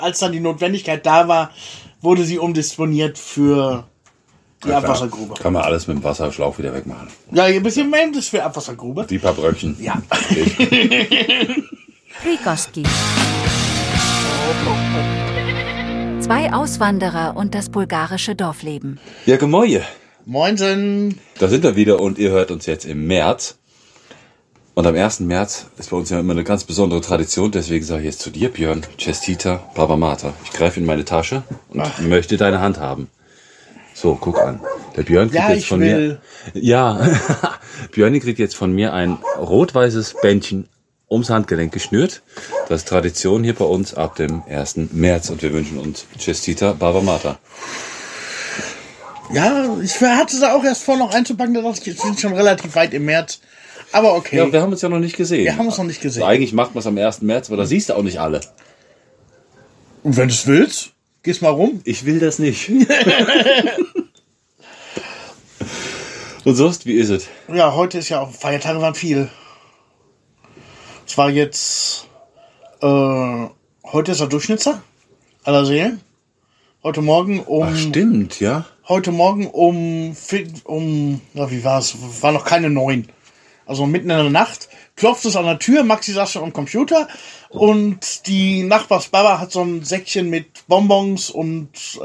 als dann die Notwendigkeit da war, wurde sie umdisponiert für die Abwassergrube. Kann man alles mit dem Wasserschlauch wieder wegmachen. Ja, ein bisschen mehr ist für Abwassergrube. Die paar Bröckchen. Ja. Prikoski. 2 Auswanderer und das bulgarische Dorfleben. Ja, Gemäue. Moinsen. Da sind wir wieder und ihr hört uns jetzt im März. Und am 1. März ist bei uns ja immer eine ganz besondere Tradition. Deswegen sage ich jetzt zu dir, Björn, Chestita, Baba Mater. Ich greife in meine Tasche und möchte deine Hand haben. So, guck an. Der Björn kriegt jetzt von mir... Ja, Björn kriegt jetzt von mir ein rot-weißes Bändchen ums Handgelenk geschnürt. Das ist Tradition hier bei uns ab dem 1. März. Und wir wünschen uns Chestita, Baba Mater. Ja, ich hatte da auch erst vor, noch einzupacken. Da dachte ich, jetzt sind schon relativ weit im März. Aber okay. Ja, wir haben uns ja noch nicht gesehen. Wir haben uns noch nicht gesehen. Also eigentlich macht man es am 1. März, aber da siehst du auch nicht alle. Und wenn du es willst, gehst mal rum. Ich will das nicht. Und sonst, wie ist es? Ja, heute ist ja auch, Feiertage waren viel. Es war jetzt, heute ist der Durchschnittstag aller Seelen. Heute Morgen Ach, stimmt, ja. Heute Morgen wie war es? War noch keine 9. Also mitten in der Nacht klopft es an der Tür, Maxi saß schon am Computer und die Nachbarsbaba hat so ein Säckchen mit Bonbons und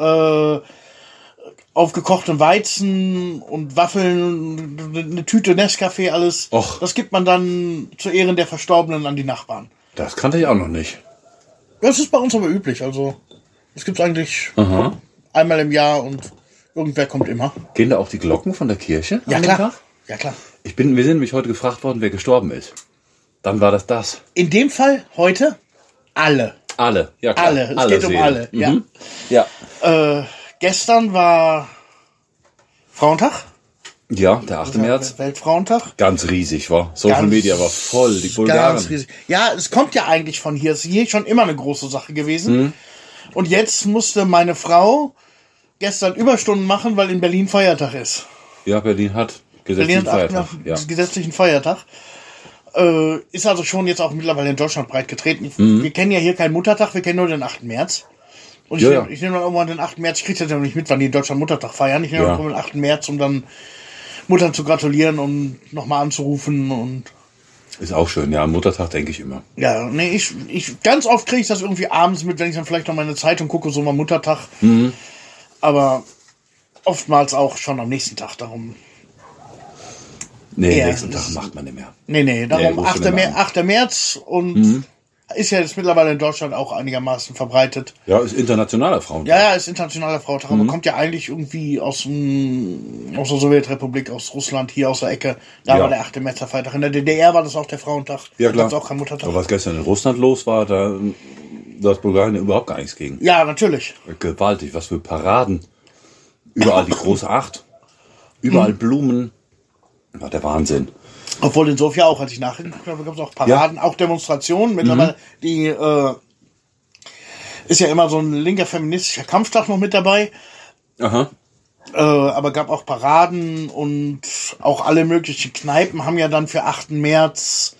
aufgekochten Weizen und Waffeln, eine Tüte Nescafé, alles. Och. Das gibt man dann zu Ehren der Verstorbenen an die Nachbarn. Das kannte ich auch noch nicht. Das ist bei uns aber üblich, also es gibt eigentlich einmal im Jahr und irgendwer kommt immer. Gehen da auch die Glocken von der Kirche? Ja, an dem klar. Tag? Ja, klar. Wir sind nämlich heute gefragt worden, wer gestorben ist. Dann war das. In dem Fall heute alle. Alle, ja klar. Alle, es geht um alle. Ja. Ja. Gestern war Frauentag. Ja, der 8. März. Weltfrauentag. Ganz riesig, war. Social Media war voll, die Bulgaren. Ganz riesig. Ja, es kommt ja eigentlich von hier. Es ist hier schon immer eine große Sache gewesen. Und jetzt musste meine Frau gestern Überstunden machen, weil in Berlin Feiertag ist. Ja, Berlin hat gesetzlichen Feiertag. Ja. Gesetzlichen Feiertag. Ist also schon jetzt auch mittlerweile in Deutschland breit getreten. Wir kennen ja hier keinen Muttertag, wir kennen nur den 8. März. Und ich nehme dann irgendwann den 8. März, ich kriege das ja noch nicht mit, wann die in Deutschland Muttertag feiern. Ich nehme den 8. März, um dann Muttern zu gratulieren und nochmal anzurufen. Und ist auch schön, ja, am Muttertag denke ich immer. ja, nee, ich ganz oft kriege ich das irgendwie abends mit, wenn ich dann vielleicht noch mal eine Zeitung gucke, so mal Muttertag. Aber oftmals auch schon am nächsten Tag, darum. Nee, nächsten Tag macht man nicht mehr. Nee, darum 8. März und ist ja jetzt mittlerweile in Deutschland auch einigermaßen verbreitet. Ja, ist internationaler Frauentag. Ja, ist internationaler Frauentag, aber kommt ja eigentlich irgendwie aus der Sowjetrepublik, aus Russland, hier aus der Ecke. Da war der 8. März der Feiertag. In der DDR war das auch der Frauentag. Ja, klar. Da gab's auch kein Muttertag. Aber was gestern in Russland los war, da hat Bulgarien überhaupt gar nichts gegen. Ja, natürlich. Gewaltig, was für Paraden. Überall die große 8. Überall Blumen. War der Wahnsinn. Obwohl in Sofia auch, als ich nachgeguckt habe, gab es auch Paraden, auch Demonstrationen. Mittlerweile, die ist ja immer so ein linker feministischer Kampftag noch mit dabei. Aha. Aber gab auch Paraden und auch alle möglichen Kneipen haben ja dann für 8. März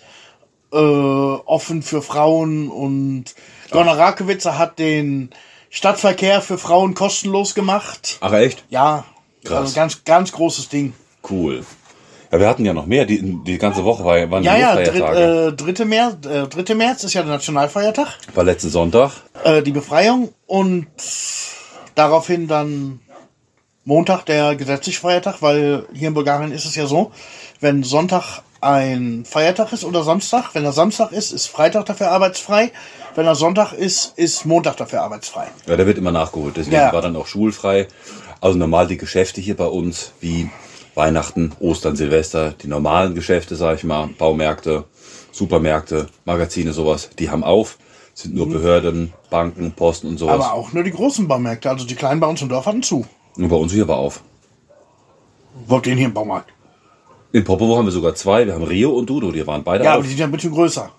offen für Frauen und Donna Rakowitzer hat den Stadtverkehr für Frauen kostenlos gemacht. Ach echt? Ja, krass. Also ganz, ganz großes Ding. Cool. Ja, wir hatten ja noch mehr. Die ganze Woche waren die Feiertage. 3. März ist ja der Nationalfeiertag. War letzten Sonntag. Die Befreiung und daraufhin dann Montag der gesetzliche Feiertag, weil hier in Bulgarien ist es ja so, wenn Sonntag ein Feiertag ist oder Samstag, wenn er Samstag ist Freitag dafür arbeitsfrei, wenn er Sonntag ist Montag dafür arbeitsfrei. Ja, der wird immer nachgeholt, deswegen war dann auch schulfrei. Also normal die Geschäfte hier bei uns, wie Weihnachten, Ostern, Silvester, die normalen Geschäfte, sag ich mal, Baumärkte, Supermärkte, Magazine, sowas, die haben auf, sind nur Behörden, Banken, Posten und sowas. Aber auch nur die großen Baumärkte, also die kleinen bei uns im Dorf hatten zu. Nur bei uns hier war auf. Wo habt ihr denn hier im Baumarkt? In Popovo haben wir sogar 2, wir haben Rio und Dudo, die waren beide auf. Ja, aber die sind ja ein bisschen größer.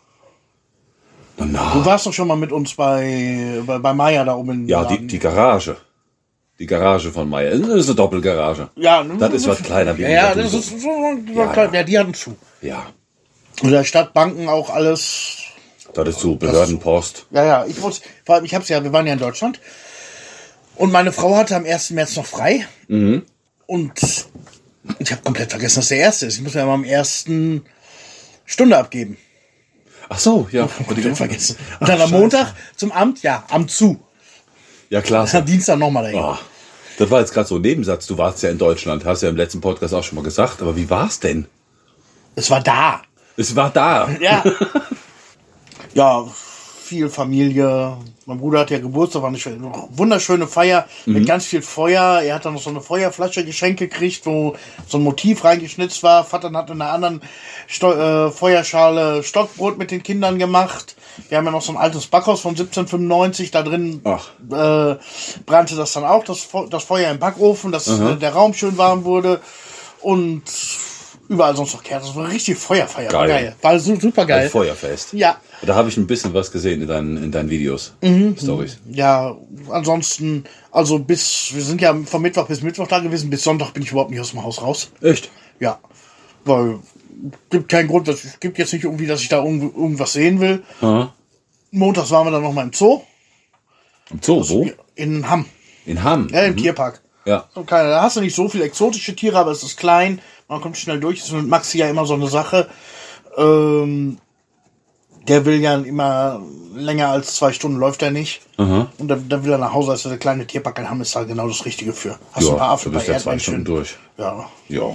Na. Du warst doch schon mal mit uns bei Maya da oben in Ja, die Garage. Die Garage von Meier. Das ist eine Doppelgarage. Ja, das ist was kleiner wie das ist so klein. Ja, die hatten zu. Ja. Und der Stadtbanken auch alles Das ist so Behördenpost. Ja, vor allem, wir waren ja in Deutschland. Und meine Frau hatte am 1. März noch frei. Mhm. Und ich habe komplett vergessen, dass der 1. ist. Ich muss ja mal am 1. Stunde abgeben. Ach so, ja. Komplett vergessen. Und dann am Montag zum Amt, Amt zu. Ja, klar. Am Dienstag nochmal dahin. Oh, das war jetzt gerade so ein Nebensatz. Du warst ja in Deutschland, hast ja im letzten Podcast auch schon mal gesagt. Aber wie war's denn? Es war da. Es war da. Ja. Ja, viel Familie. Mein Bruder hat ja Geburtstag, war eine wunderschöne Feier mit ganz viel Feuer. Er hat dann noch so eine Feuerflasche geschenkt gekriegt, wo so ein Motiv reingeschnitzt war. Vater hat in einer anderen Feuerschale Stockbrot mit den Kindern gemacht. Wir haben ja noch so ein altes Backhaus von 1795. Da drin brannte das dann auch, das Feuer im Backofen, dass der Raum schön warm wurde. Und überall sonst noch Kerzen. Das war richtig Feuerfeier. Geil. War super geil. Ein Feuerfest. Ja. Da habe ich ein bisschen was gesehen in deinen Videos. Stories. Ja, ansonsten, also wir sind ja von Mittwoch bis Mittwoch da gewesen, bis Sonntag bin ich überhaupt nicht aus dem Haus raus. Echt? Ja, weil gibt keinen Grund, es gibt jetzt nicht irgendwie, dass ich da irgendwas sehen will. Aha. Montags waren wir dann nochmal im Zoo. Im Zoo, wo? In Hamm. In Hamm? Ja, im Tierpark. Ja. So, da hast du nicht so viele exotische Tiere, aber es ist klein, man kommt schnell durch. Das ist mit Maxi ja immer so eine Sache. Der will ja immer länger als 2 Stunden läuft er nicht. Aha. Und dann will er nach Hause, also der kleine Tierpark in Hamm ist da genau das Richtige für. Hast Ja, ein paar Affen, du bist ein ja paar 2 Stunden Erdmännchen. durch. Ja. Ja.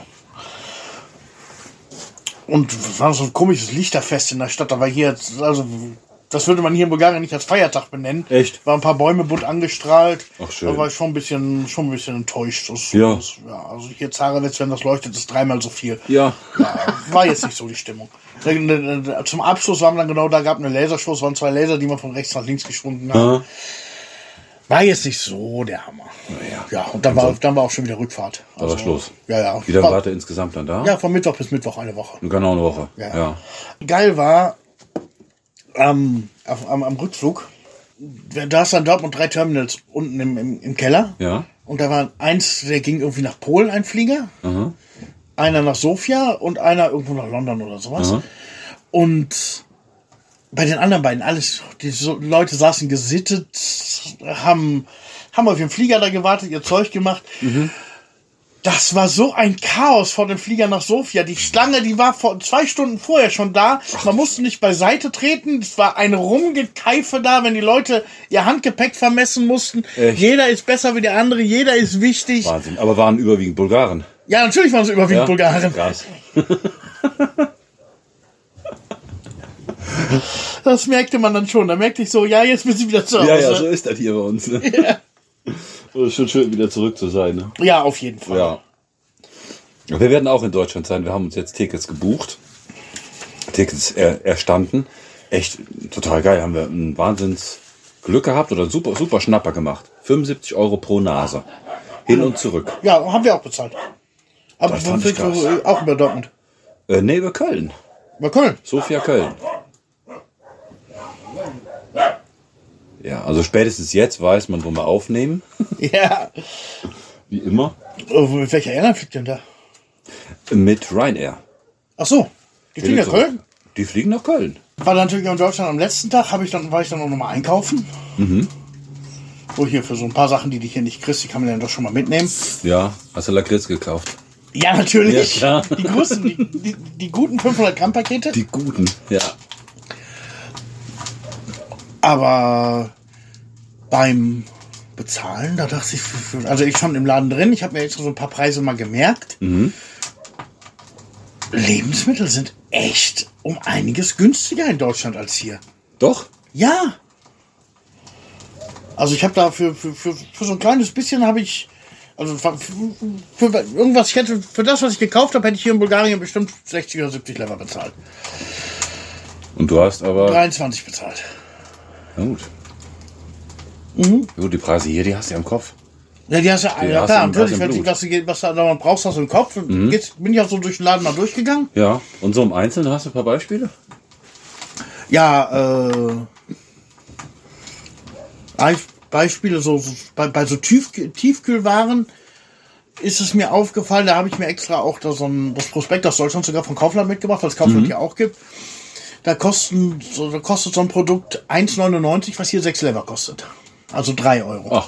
Und es war so ein komisches Lichterfest in der Stadt. Da war hier, also das würde man hier in Bulgarien nicht als Feiertag benennen. Echt? War ein paar Bäume bunt angestrahlt. Ach, schön. Da war ich schon ein bisschen enttäuscht. Ja. Also hier Zarewitz, wenn das leuchtet, ist 3-mal so viel. Ja. Ja, war jetzt nicht so die Stimmung. Zum Abschluss waren dann genau, da gab eine Lasershow, es waren 2 Laser, die man von rechts nach links geschwunden haben. Aha. War jetzt nicht so der Hammer. Naja. Ja, und dann war auch schon wieder Rückfahrt. Da war Schluss. Ja. Wie lange wart ihr insgesamt dann da? Ja, von Mittwoch bis Mittwoch eine Woche. Genau eine Woche. Ja. Geil war, am Rückflug, da ist dann Dortmund 3 Terminals unten im Keller. Ja. Und da war eins, der ging irgendwie nach Polen, ein Flieger. Aha. Einer nach Sofia und einer irgendwo nach London oder sowas. Aha. Und bei den anderen beiden, Leute saßen gesittet, haben auf den Flieger da gewartet, ihr Zeug gemacht. Das war so ein Chaos vor dem Flieger nach Sofia. Die Schlange, die war 2 Stunden vorher schon da. Man musste nicht beiseite treten. Es war ein Rumgekeife da, wenn die Leute ihr Handgepäck vermessen mussten. Echt? Jeder ist besser wie der andere, jeder ist wichtig. Wahnsinn. Aber waren überwiegend Bulgaren. Ja, natürlich waren es überwiegend Bulgaren. Krass. Das merkte man dann schon. Da merkte ich so, ja, jetzt bin ich wieder zu Hause. Ja, so ist das hier bei uns. Ne? Ja. Das ist schon schön, wieder zurück zu sein. Ne? Ja, auf jeden Fall. Ja. Wir werden auch in Deutschland sein. Wir haben uns jetzt Tickets gebucht. Tickets erstanden. Echt total geil. Haben wir ein Wahnsinns Glück gehabt oder super, super Schnapper gemacht. 75 € pro Nase. Hin und zurück. Ja, haben wir auch bezahlt. Aber Das fand ich krass. auch über Dortmund. Nee, über Köln. Über Köln. Sofia Köln. Ja, also spätestens jetzt weiß man, wo wir aufnehmen. Ja. Wie immer. Mit welcher Airline fliegt denn da? Mit Ryanair. Ach so. Die fliegen nach Köln? Die fliegen nach Köln. War natürlich in Deutschland am letzten Tag, war ich dann auch nochmal einkaufen. Wo hier für so ein paar Sachen, die du hier nicht kriegst, die kann man dann doch schon mal mitnehmen. Ja, hast du Lakritz gekauft? Ja, natürlich. Ja, klar. Die großen, die guten 500 Gramm Pakete. Die guten, ja. Aber beim Bezahlen, da dachte ich, also ich stand im Laden drin, ich habe mir jetzt so ein paar Preise mal gemerkt. Lebensmittel sind echt um einiges günstiger in Deutschland als hier. Doch? Ja. Also ich habe da für so ein kleines bisschen habe ich, also für irgendwas, für das, was ich gekauft habe, hätte ich hier in Bulgarien bestimmt 60 oder 70 Lever bezahlt. Und du hast aber... 23 bezahlt. Na gut. Gut, die Preise hier, die hast du ja im Kopf. Ja, die hast du, Die ja hast klar, du im natürlich, Blut. was du da brauchst, hast du im Kopf. Jetzt bin ich auch so durch den Laden mal durchgegangen. Ja, und so im Einzelnen hast du ein paar Beispiele? Ja, Beispiele, bei so Tiefkühlwaren ist es mir aufgefallen, da habe ich mir extra auch das Prospekt aus Deutschland sogar von Kaufland mitgebracht, weil es Kaufland hier auch gibt. Da kostet so ein Produkt 1,99, was hier 6 Lever kostet. Also 3 Euro. Ach,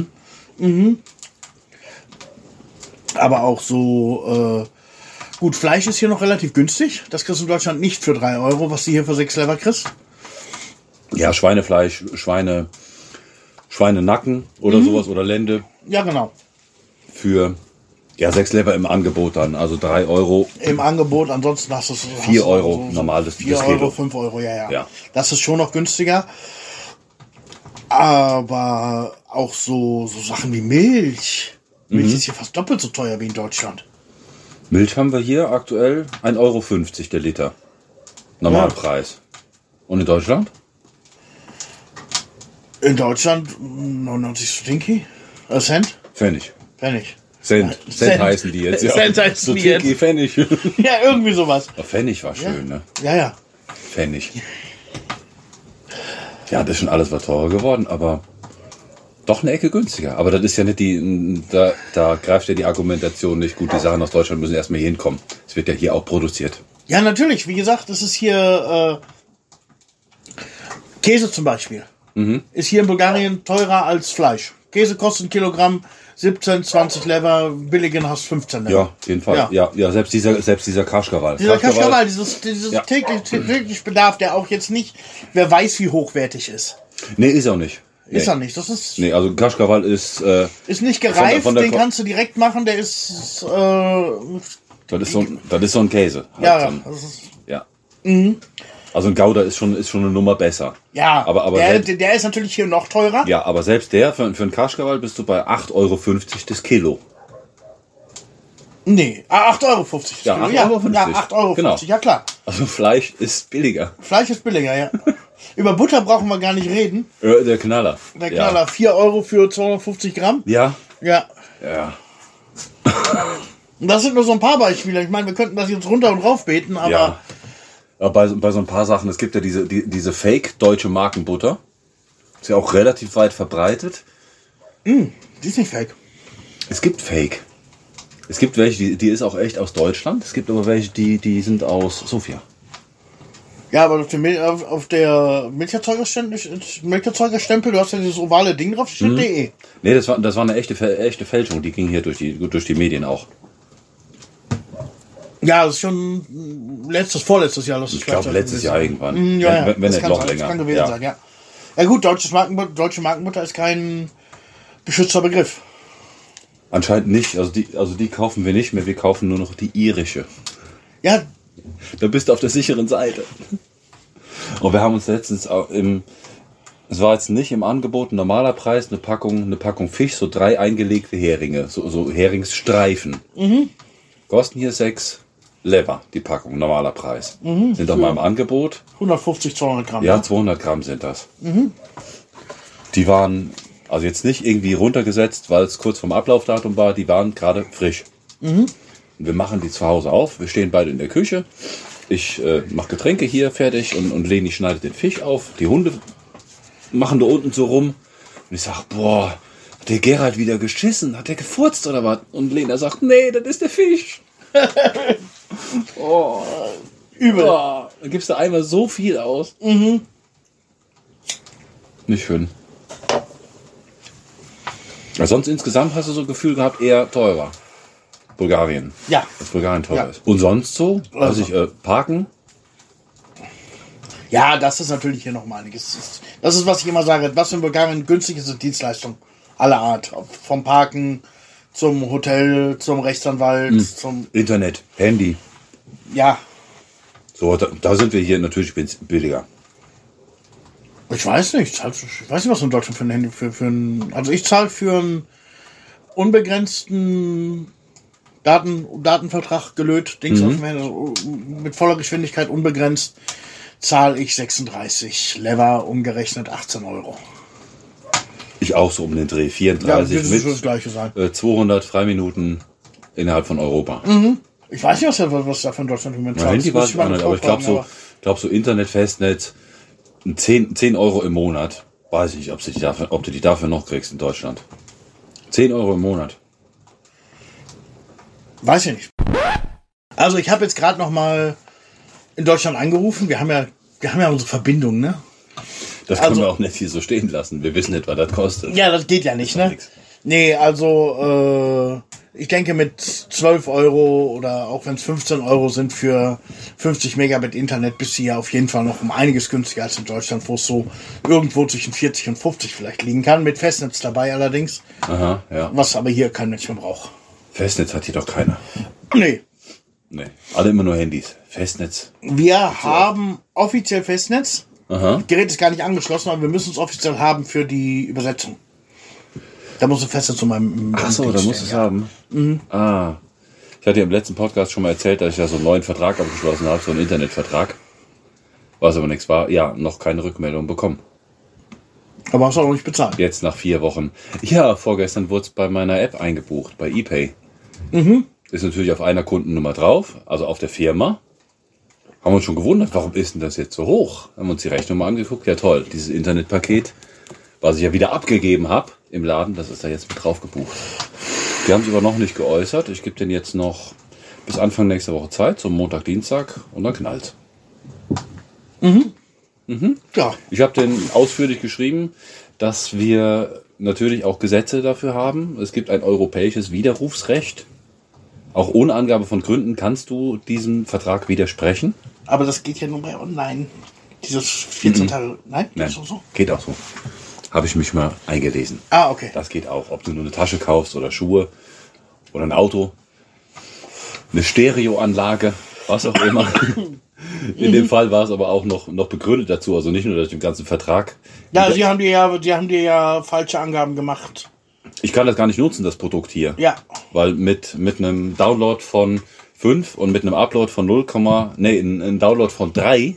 Aber auch so, gut, Fleisch ist hier noch relativ günstig. Das kriegst du in Deutschland nicht für 3 Euro, was du hier für 6 Lever kriegst. ja, Schweinefleisch, Schweinenacken oder sowas oder Lende Ja, genau. für 6 Lever im Angebot dann, also 3 Euro. Im Angebot, ansonsten hast du 4 Euro, normales 4 das Euro, Kilo. 5 Euro, ja. Ja. Das ist schon noch günstiger. Aber auch so Sachen wie Milch. Milch ist hier fast doppelt so teuer wie in Deutschland. Milch haben wir hier aktuell 1,50 Euro der Liter. Normalpreis. Und in Deutschland? In Deutschland 99 Stinky. Cent? Pfennig. Pfennig. Cent Cent. heißen die jetzt. Cent heißen die Tinky, jetzt. Pfennig. Ja, irgendwie sowas. Aber Pfennig war schön, ne? Ja. Pfennig. Ja, das ist schon alles was teurer geworden, aber doch eine Ecke günstiger. Aber das ist ja nicht da greift ja die Argumentation nicht. Gut, die Sachen aus Deutschland müssen erstmal hier hinkommen. Es wird ja hier auch produziert. Ja, natürlich. Wie gesagt, es ist hier Käse zum Beispiel. Ist hier in Bulgarien teurer als Fleisch. Käse kostet ein Kilogramm 17, 20 Lever, billigen hast 15 Lever. Ja, auf jeden Fall. Ja, selbst dieser Kaschkawal. Dieser Kaschkawal, dieses Ja. täglich Bedarf, der auch jetzt nicht, wer weiß, wie hochwertig ist. Nee, ist auch nicht. Ist er nicht. Das ist Nee, also Kaschkawal ist nicht gereift, von der den kannst du direkt machen, der ist das ist so ein Käse. Halt ja, dann. das ist, Ja. Also ein Gouda ist schon eine Nummer besser. ja, Aber der ist natürlich hier noch teurer. ja, aber selbst für einen Kaschkawal bist du bei 8,50 Euro das Kilo. Nee, 8,50 Euro. Ja, 8,50 Euro. Ja, 8,50 Euro, Genau. ja klar. Also Fleisch ist billiger. Fleisch ist billiger, ja. Über Butter brauchen wir gar nicht reden. Der Knaller. Der Knaller, 4 Euro für 250 Gramm. Ja. Ja. Ja. Und das sind nur so ein paar Beispiele. Ich meine, wir könnten das jetzt runter und rauf beten, aber Ja. Aber bei so ein paar Sachen, es gibt ja diese Fake-deutsche Markenbutter. Ist ja auch relativ weit verbreitet. die ist nicht fake. Es gibt Fake. Es gibt welche, die ist auch echt aus Deutschland. Es gibt aber welche, die sind aus Sofia. Ja, aber auf der Milcherzeugerstempel, du hast ja dieses ovale Ding drauf, steht DE. Nee, das war eine echte Fälschung. Die ging hier durch die Medien auch. Ja, das ist schon vorletztes Jahr. Ich glaube, letztes Jahr irgendwann. Ja, wenn das nicht kann noch sein, länger. Das kann gewesen sein, ja. Ja gut, deutsche Markenbutter ist kein geschützter Begriff. Anscheinend nicht. Also die kaufen wir nicht mehr. Wir kaufen nur noch die irische. Ja, Da bist du auf der sicheren Seite. Und wir haben uns letztens es war jetzt nicht im Angebot ein normaler Preis, eine Packung Fisch, so 3 eingelegte Heringe, so Heringsstreifen. Kosten hier 6 Lever, die Packung, normaler Preis. Sind doch mal im Angebot. 150, 200 Gramm. Ja, 200 Gramm sind das. Die waren also jetzt nicht irgendwie runtergesetzt, weil es kurz vorm Ablaufdatum war, die waren gerade frisch. Und wir machen die zu Hause auf, wir stehen beide in der Küche. Ich mache Getränke hier fertig und Leni schneidet den Fisch auf. Die Hunde machen da unten so rum. Und ich sag, boah, hat der Gerald wieder geschissen? Hat der gefurzt oder was? Und Lena sagt, nee, das ist der Fisch. Oh, Übel. oh, dann gibst du einmal so viel aus. Nicht schön. Ja, sonst insgesamt hast du so ein Gefühl gehabt, eher teurer. Bulgarien. Ja. Dass Bulgarien teuer Ja. ist. Und sonst so? Weiß ich, Parken? Ja, das ist natürlich hier noch mal einiges. Das ist, was ich immer sage. Was in Bulgarien günstig ist, sind Dienstleistungen aller Art. Vom Parken zum Hotel, zum Rechtsanwalt, zum... Internet, Handy. Ja, So, da sind wir hier natürlich billiger. ich weiß nicht. Ich weiß nicht, was in Deutschland für ein Handy... Also ich zahle für einen unbegrenzten Datenvertrag gelöt, Dings auf dem Handy, also mit voller Geschwindigkeit unbegrenzt, zahle ich 36 Lever, umgerechnet 18 Euro. Ich auch so um den Dreh. 34 das mit wird das Gleiche sein. 200 Freiminuten innerhalb von Europa. Ich weiß nicht, was da von Deutschland im Moment Mein Handy war es auch nicht, aber ich glaube so Internet, Festnetz, 10 Euro im Monat. Weiß ich, ob du die dafür noch kriegst in Deutschland. 10 Euro im Monat. Weiß ich nicht. Also ich habe jetzt gerade noch mal in Deutschland angerufen. Wir haben ja Wir haben ja unsere Verbindung, ne? Das können wir auch nicht hier so stehen lassen. Wir wissen nicht, was das kostet. Ja, das geht ja nicht, ne? Nix. Nee, also ich denke mit 12 Euro oder auch wenn es 15 Euro sind für 50 Megabit Internet, bist du ja auf jeden Fall noch um einiges günstiger als in Deutschland, wo es so irgendwo zwischen 40 und 50 vielleicht liegen kann. Mit Festnetz dabei allerdings. Aha, ja. Was aber hier kein Mensch mehr braucht. Festnetz hat hier doch keiner. Nee. Nee. Alle immer nur Handys. Festnetz. Wir haben offiziell Festnetz. Aha. Das Gerät ist gar nicht angeschlossen, aber wir müssen es offiziell haben für die Übersetzung. Da muss ein Festnetz zu meinem... Ach so, da musst du es haben. Mhm. Ah. Ich hatte ja im letzten Podcast schon mal erzählt, dass ich ja so einen neuen Vertrag abgeschlossen habe, so einen Internetvertrag. Was aber nichts war. Ja, noch keine Rückmeldung bekommen. Aber hast du auch noch nicht bezahlt. Jetzt nach 4 Wochen. Ja, vorgestern wurde es bei meiner App eingebucht, bei ePay. Ist natürlich auf einer Kundennummer drauf, also auf der Firma. Haben wir uns schon gewundert, warum ist denn das jetzt so hoch? Haben wir uns die Rechnung mal angeguckt. Ja toll, dieses Internetpaket, was ich ja wieder abgegeben habe im Laden, das ist da jetzt mit drauf gebucht. Die haben sich aber noch nicht geäußert. Ich gebe denen jetzt noch bis Anfang nächster Woche Zeit, so Montag, Dienstag, und dann knallt. Ja. Ich habe denen ausführlich geschrieben, dass wir natürlich auch Gesetze dafür haben. Es gibt ein europäisches Widerrufsrecht. Auch ohne Angabe von Gründen kannst du diesem Vertrag widersprechen. Aber das geht ja nur bei Online. Dieses 14 Tage... Nein? Nein, Ist das so? geht auch so. Habe ich mich mal eingelesen. Ah, okay. Das geht auch. Ob du nur eine Tasche kaufst oder Schuhe oder ein Auto, eine Stereoanlage, was auch immer. In dem Fall war es aber auch noch begründet dazu. Also nicht nur durch den ganzen Vertrag. Ja, die haben dir ja falsche Angaben gemacht. Ich kann das gar nicht nutzen, das Produkt hier. Ja. Weil mit einem Download von 5 und mit einem Upload von ein Download von 3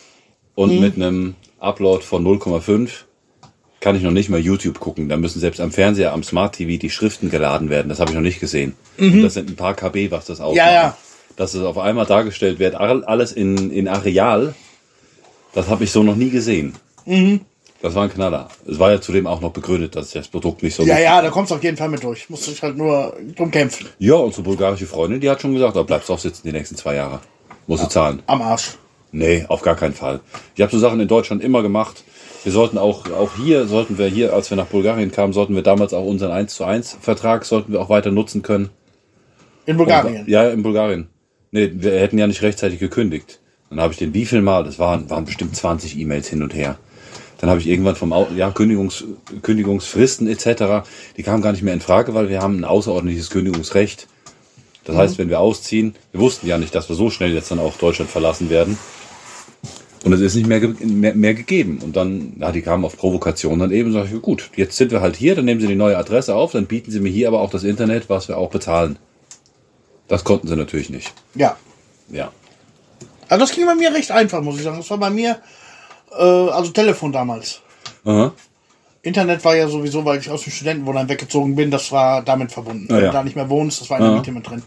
und mit einem Upload von 0,5 kann ich noch nicht mal YouTube gucken. Da müssen selbst am Fernseher, am Smart TV die Schriften geladen werden. Das habe ich noch nicht gesehen. Und das sind ein paar KB, was das ausmacht. Ja. Dass es auf einmal dargestellt wird, alles in Areal, das habe ich so noch nie gesehen. Das war ein Knaller. Es war ja zudem auch noch begründet, dass das Produkt nicht so... Ja, da kommst du auf jeden Fall mit durch. Musst dich halt nur drum kämpfen. Ja, unsere bulgarische Freundin, die hat schon gesagt, da bleibst du auch sitzen die nächsten 2 Jahre. Musst du zahlen. Am Arsch. Nee, auf gar keinen Fall. Ich habe so Sachen in Deutschland immer gemacht. Wir sollten auch hier, als wir nach Bulgarien kamen, sollten wir damals auch unseren 1:1 Vertrag, sollten wir auch weiter nutzen können. In Bulgarien. Ja, in Bulgarien. Nee, wir hätten ja nicht rechtzeitig gekündigt. Dann habe ich den wievielmal, das waren bestimmt 20 E-Mails hin und her. Dann habe ich irgendwann Kündigungsfristen etc., die kamen gar nicht mehr in Frage, weil wir haben ein außerordentliches Kündigungsrecht. Das heißt, wenn wir ausziehen, wir wussten ja nicht, dass wir so schnell jetzt dann auch Deutschland verlassen werden. Und es ist nicht mehr gegeben. Und dann, die kamen auf Provokation dann eben, sage ich, gut, jetzt sind wir halt hier, dann nehmen Sie die neue Adresse auf, dann bieten Sie mir hier aber auch das Internet, was wir auch bezahlen. Das konnten sie natürlich nicht. Ja. Ja. Also das ging bei mir recht einfach, muss ich sagen. Das war bei mir, also Telefon damals. Aha. Internet war ja sowieso, weil ich aus dem Studentenwohnheim weggezogen bin, das war damit verbunden. Wenn du da nicht mehr wohnst, das war in der Miete mit drin.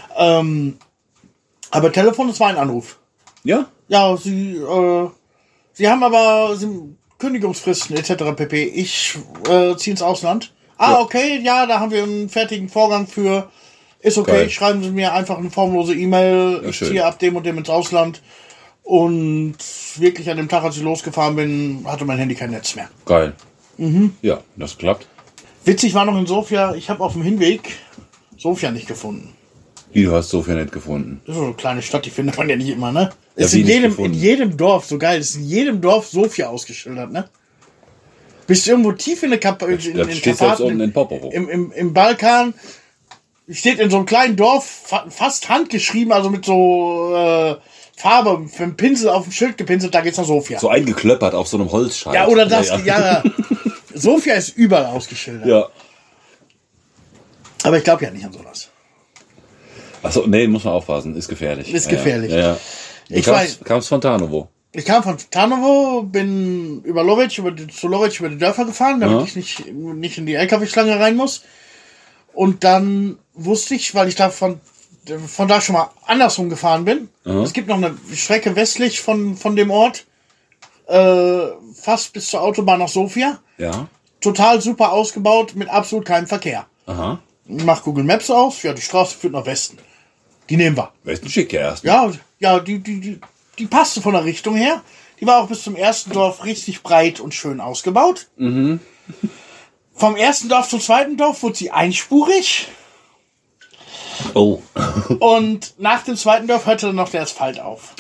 Aber Telefon, das war ein Anruf. Ja? Ja, sie haben aber Kündigungsfristen etc. pp. Ich ziehe ins Ausland. Okay, ja, da haben wir einen fertigen Vorgang für. Ist okay, Geil. schreiben Sie mir einfach eine formlose E-Mail. Ich ziehe ab dem und dem ins Ausland. Und wirklich an dem Tag, als ich losgefahren bin, hatte mein Handy kein Netz mehr. Geil. Ja, das klappt. Witzig war noch in Sofia, ich habe auf dem Hinweg Sofia nicht gefunden. Wie, du hast Sofia nicht gefunden? Das ist so eine kleine Stadt, die findet man ja nicht immer, ne? Ja, Ist wie in nicht jedem, gefunden? in jedem Dorf, so geil, ist in jedem Dorf Sofia ausgeschildert, ne? Bist du irgendwo tief in der Das steht selbst unten in Popovo. Im Balkan, steht in so einem kleinen Dorf, fast handgeschrieben, also mit so Farbe, für einen Pinsel auf dem Schild gepinselt, da geht's nach Sofia. So eingeklöppert auf so einem Holzscheit. Ja, oder das, Ja. ja. Sofia ist überall ausgeschildert. Ja. Aber ich glaube ja nicht an sowas. Achso, nee, muss man aufpassen. Ist gefährlich. Ist gefährlich. Ja. Ich kamst von Tarnovo. Ich kam von Tarnovo, bin über Lovic, über die Dörfer gefahren, damit ich nicht in die LKW-Schlange rein muss. Und dann wusste ich, weil ich da von da schon mal andersrum gefahren bin. Es gibt noch eine Strecke westlich von dem Ort, fast bis zur Autobahn nach Sofia. Ja. Total super ausgebaut, mit absolut keinem Verkehr. Aha. Ich mach Google Maps auf, ja, die Straße führt nach Westen. Die nehmen wir. Westen schick ja erst. Ja, die passte von der Richtung her. Die war auch bis zum ersten Dorf richtig breit und schön ausgebaut. Vom ersten Dorf zum zweiten Dorf wurde sie einspurig. Oh. Und nach dem zweiten Dorf hörte dann noch der Asphalt auf.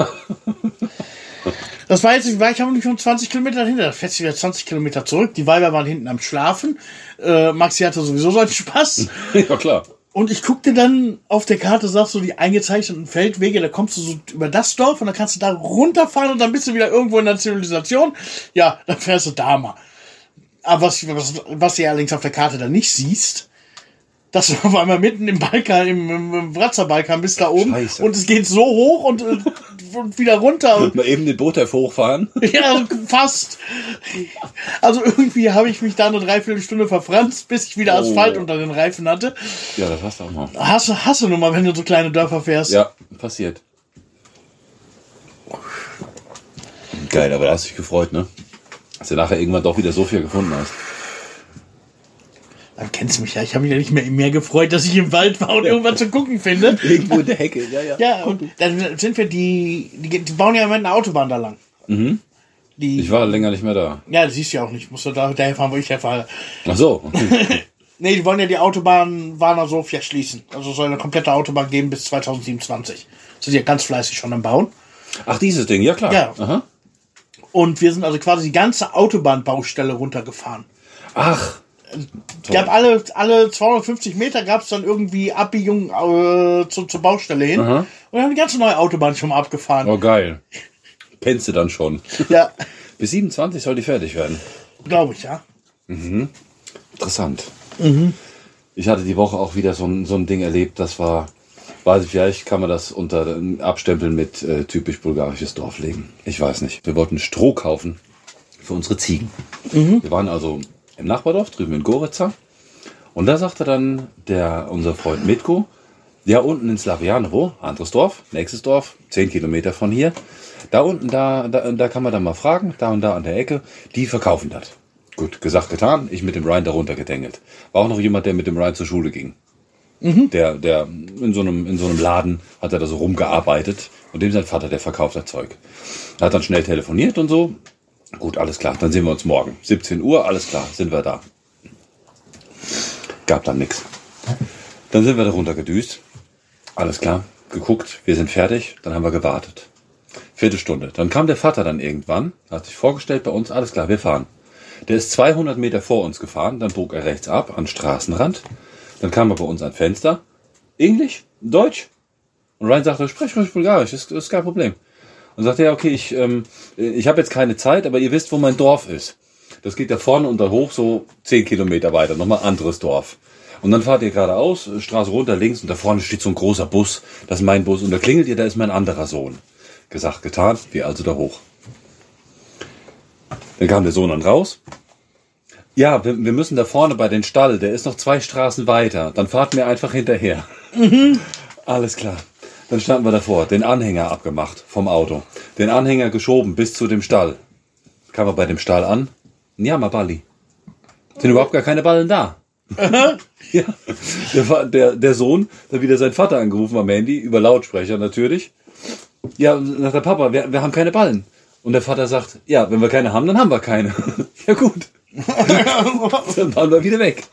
Das war jetzt, ich habe nicht schon 20 Kilometer dahinter, da fährt sie wieder 20 Kilometer zurück. Die Weiber waren hinten am Schlafen. Maxi hatte sowieso solchen Spaß. Ja, klar. Und ich guckte dann auf der Karte, sagst du, die eingezeichneten Feldwege, da kommst du so über das Dorf und dann kannst du da runterfahren und dann bist du wieder irgendwo in der Zivilisation. Ja, dann fährst du da mal. Aber was du allerdings auf der Karte dann nicht siehst, dass du auf einmal mitten im Balkan, im Wratzer-Balkan bist da oben. Scheiße. Und es geht so hoch und wieder runter. Und Mal eben den Boot hochfahren. ja, fast. Also irgendwie habe ich mich da eine Dreiviertelstunde verfranst, bis ich wieder Asphalt unter den Reifen hatte. Ja, das hast du auch mal. Hast du nun mal, wenn du so kleine Dörfer fährst. Ja, passiert. Geil, aber da hast du dich gefreut, ne? Dass du nachher irgendwann doch wieder so viel gefunden hast. Dann kennst du mich ja. Ich habe mich ja nicht mehr gefreut, dass ich im Wald war und irgendwas zu gucken finde. Irgendwo in der Hecke, ja. Ja, und dann sind wir die bauen ja im Moment eine Autobahn da lang. Mhm. Ich war länger nicht mehr da. Ja, das siehst du ja auch nicht. Musst du daher fahren, wo ich herfahre. Ach so. Nee, die wollen ja die Autobahn Warna-Sofia schließen. Also soll eine komplette Autobahn geben bis 2027. Sind ja ganz fleißig schon am Bauen. Ach, dieses Ding, ja klar. Ja. Aha. Und wir sind also quasi die ganze Autobahnbaustelle runtergefahren. Ach. Es gab alle 250 Meter gab es dann irgendwie Abbiegung zur Baustelle hin. Aha. Und dann haben die ganze neue Autobahn schon mal abgefahren. Oh, geil. Kennst du dann schon. Ja, Bis 27 soll die fertig werden. glaube ich, ja. Interessant. Ich hatte die Woche auch wieder so ein Ding erlebt, das war, weiß ich, vielleicht kann man das unter abstempeln mit typisch bulgarisches Dorfleben. Ich weiß nicht. Wir wollten Stroh kaufen für unsere Ziegen. Wir waren also im Nachbardorf, drüben in Gorica. Und da sagte dann unser Freund Mitko, ja, unten in Slavianovo, anderes Dorf, nächstes Dorf, 10 Kilometer von hier. Da unten, da kann man dann mal fragen, da und da an der Ecke, die verkaufen das. Gut, gesagt, getan, ich mit dem Ryan darunter gedengelt. War auch noch jemand, der mit dem Ryan zur Schule ging. Der in so einem Laden hat er da so rumgearbeitet und dem sein Vater, der verkauft das Zeug. Hat dann schnell telefoniert und so. Gut, alles klar, dann sehen wir uns morgen. 17 Uhr, alles klar, sind wir da. Gab dann nichts. Dann sind wir da runtergedüst. Alles klar, geguckt, wir sind fertig, dann haben wir gewartet. Viertelstunde. Dann kam der Vater dann irgendwann, hat sich vorgestellt bei uns, alles klar, wir fahren. Der ist 200 Meter vor uns gefahren, dann bog er rechts ab, an den Straßenrand. Dann kam er bei uns ans Fenster. Englisch? Deutsch? Und Ryan sagte, sprich ruhig Bulgarisch, ist kein Problem. Und sagte, ja, okay, ich habe jetzt keine Zeit, aber ihr wisst, wo mein Dorf ist. Das geht da vorne und da hoch, so 10 Kilometer weiter, nochmal anderes Dorf. Und dann fahrt ihr geradeaus, Straße runter, links, und da vorne steht so ein großer Bus, das ist mein Bus, und da klingelt ihr, da ist mein anderer Sohn. Gesagt, getan, wir also da hoch. Dann kam der Sohn dann raus. Ja, wir müssen da vorne bei den Stall, der ist noch 2 Straßen weiter, dann fahrt mir einfach hinterher. Alles klar. Dann standen wir davor, den Anhänger abgemacht vom Auto, den Anhänger geschoben bis zu dem Stall. Kam er bei dem Stall an, Njama Balli. Sind überhaupt gar keine Ballen da. Ja, der Sohn, da wieder seinen Vater angerufen am Handy, über Lautsprecher natürlich. Ja, sagt der Papa, wir haben keine Ballen. Und der Vater sagt, ja, wenn wir keine haben, dann haben wir keine. Ja gut. Dann waren wir wieder weg.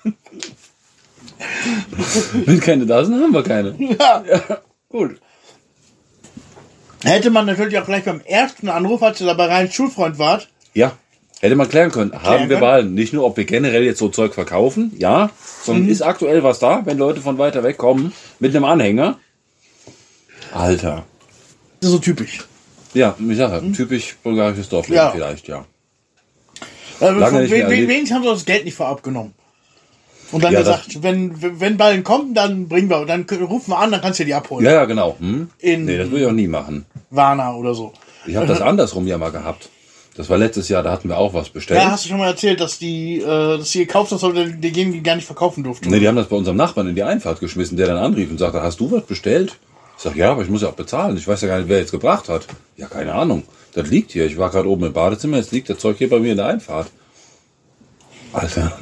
Wenn keine da sind, dann haben wir keine. Ja. Gut. Hätte man natürlich auch gleich beim ersten Anruf, als ihr dabei rein Schulfreund wart. Ja, hätte man klären können. Haben wir Ballen. Nicht nur, ob wir generell jetzt so Zeug verkaufen, ja, sondern ist aktuell was da, wenn Leute von weiter weg kommen, mit einem Anhänger. Alter. Das ist so typisch. Ja, ich sage, typisch bulgarisches Dorfleben Ja. vielleicht, ja. Lange nicht mehr erlebt. Wenigstens haben sie das Geld nicht vorab genommen. Und dann Ja, gesagt, wenn Ballen kommen, dann dann rufen wir an, dann kannst du die abholen. Ja, genau. In Nee, das würde ich auch nie machen. Warna oder so. Ich habe das andersrum ja mal gehabt. Das war letztes Jahr, da hatten wir auch was bestellt. Ja, hast du schon mal erzählt, dass die gekauft hast, aber die gar nicht verkaufen durften. Nee, die haben das bei unserem Nachbarn in die Einfahrt geschmissen, der dann anrief und sagte, hast du was bestellt? Ich sag, ja, aber ich muss ja auch bezahlen. Ich weiß ja gar nicht, wer jetzt gebracht hat. Ja, keine Ahnung. Das liegt hier. Ich war gerade oben im Badezimmer, jetzt liegt das Zeug hier bei mir in der Einfahrt. Alter.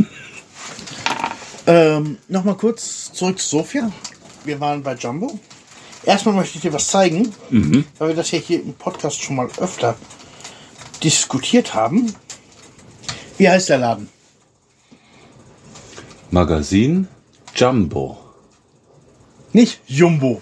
Nochmal kurz zurück zu Sofia. Wir waren bei Jumbo. Erstmal möchte ich dir was zeigen, weil wir das ja hier im Podcast schon mal öfter diskutiert haben. Wie heißt der Laden? Magazin Jumbo. Nicht Jumbo.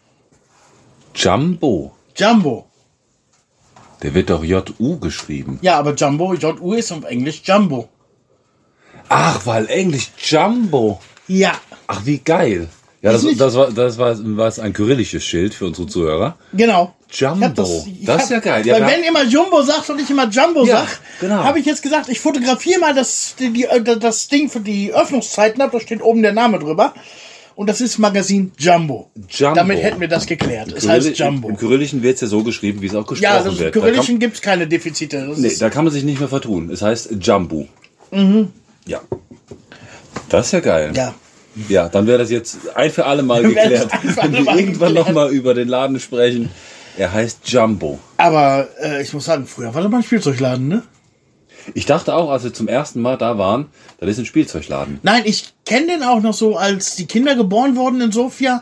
Jumbo. Jumbo. Der wird doch J-U geschrieben. Ja, aber Jumbo, J-U ist auf Englisch Jumbo. Ach, weil Englisch Jumbo. Ja. Ach, wie geil. Ja, das war ein kyrillisches Schild für unsere Zuhörer. Genau. Jumbo. Das ist ja geil. Ja, weil wenn immer Jumbo sagt und ich immer Jumbo Ja, sag, genau. habe ich jetzt gesagt, ich fotografiere mal das Ding für die Öffnungszeiten ab. Da steht oben der Name drüber. Und das ist Magazin Jumbo. Jumbo. Damit hätten wir das geklärt. Es heißt Jumbo. Im Kyrillischen wird es ja so geschrieben, wie es auch gesprochen Ja, wird. im Kyrillischen gibt es keine Defizite. Da kann man sich nicht mehr vertun. Es heißt Jumbo. Mhm. Ja. Das ist ja geil. Ja. Ja, dann wäre das jetzt ein für alle Mal geklärt. Wenn wir irgendwann nochmal über den Laden sprechen. Er heißt Jumbo. Aber ich muss sagen, früher war das mal ein Spielzeugladen, ne? Ich dachte auch, als wir zum ersten Mal da waren, das ist ein Spielzeugladen. Nein, ich kenne den auch noch so, als die Kinder geboren wurden in Sofia.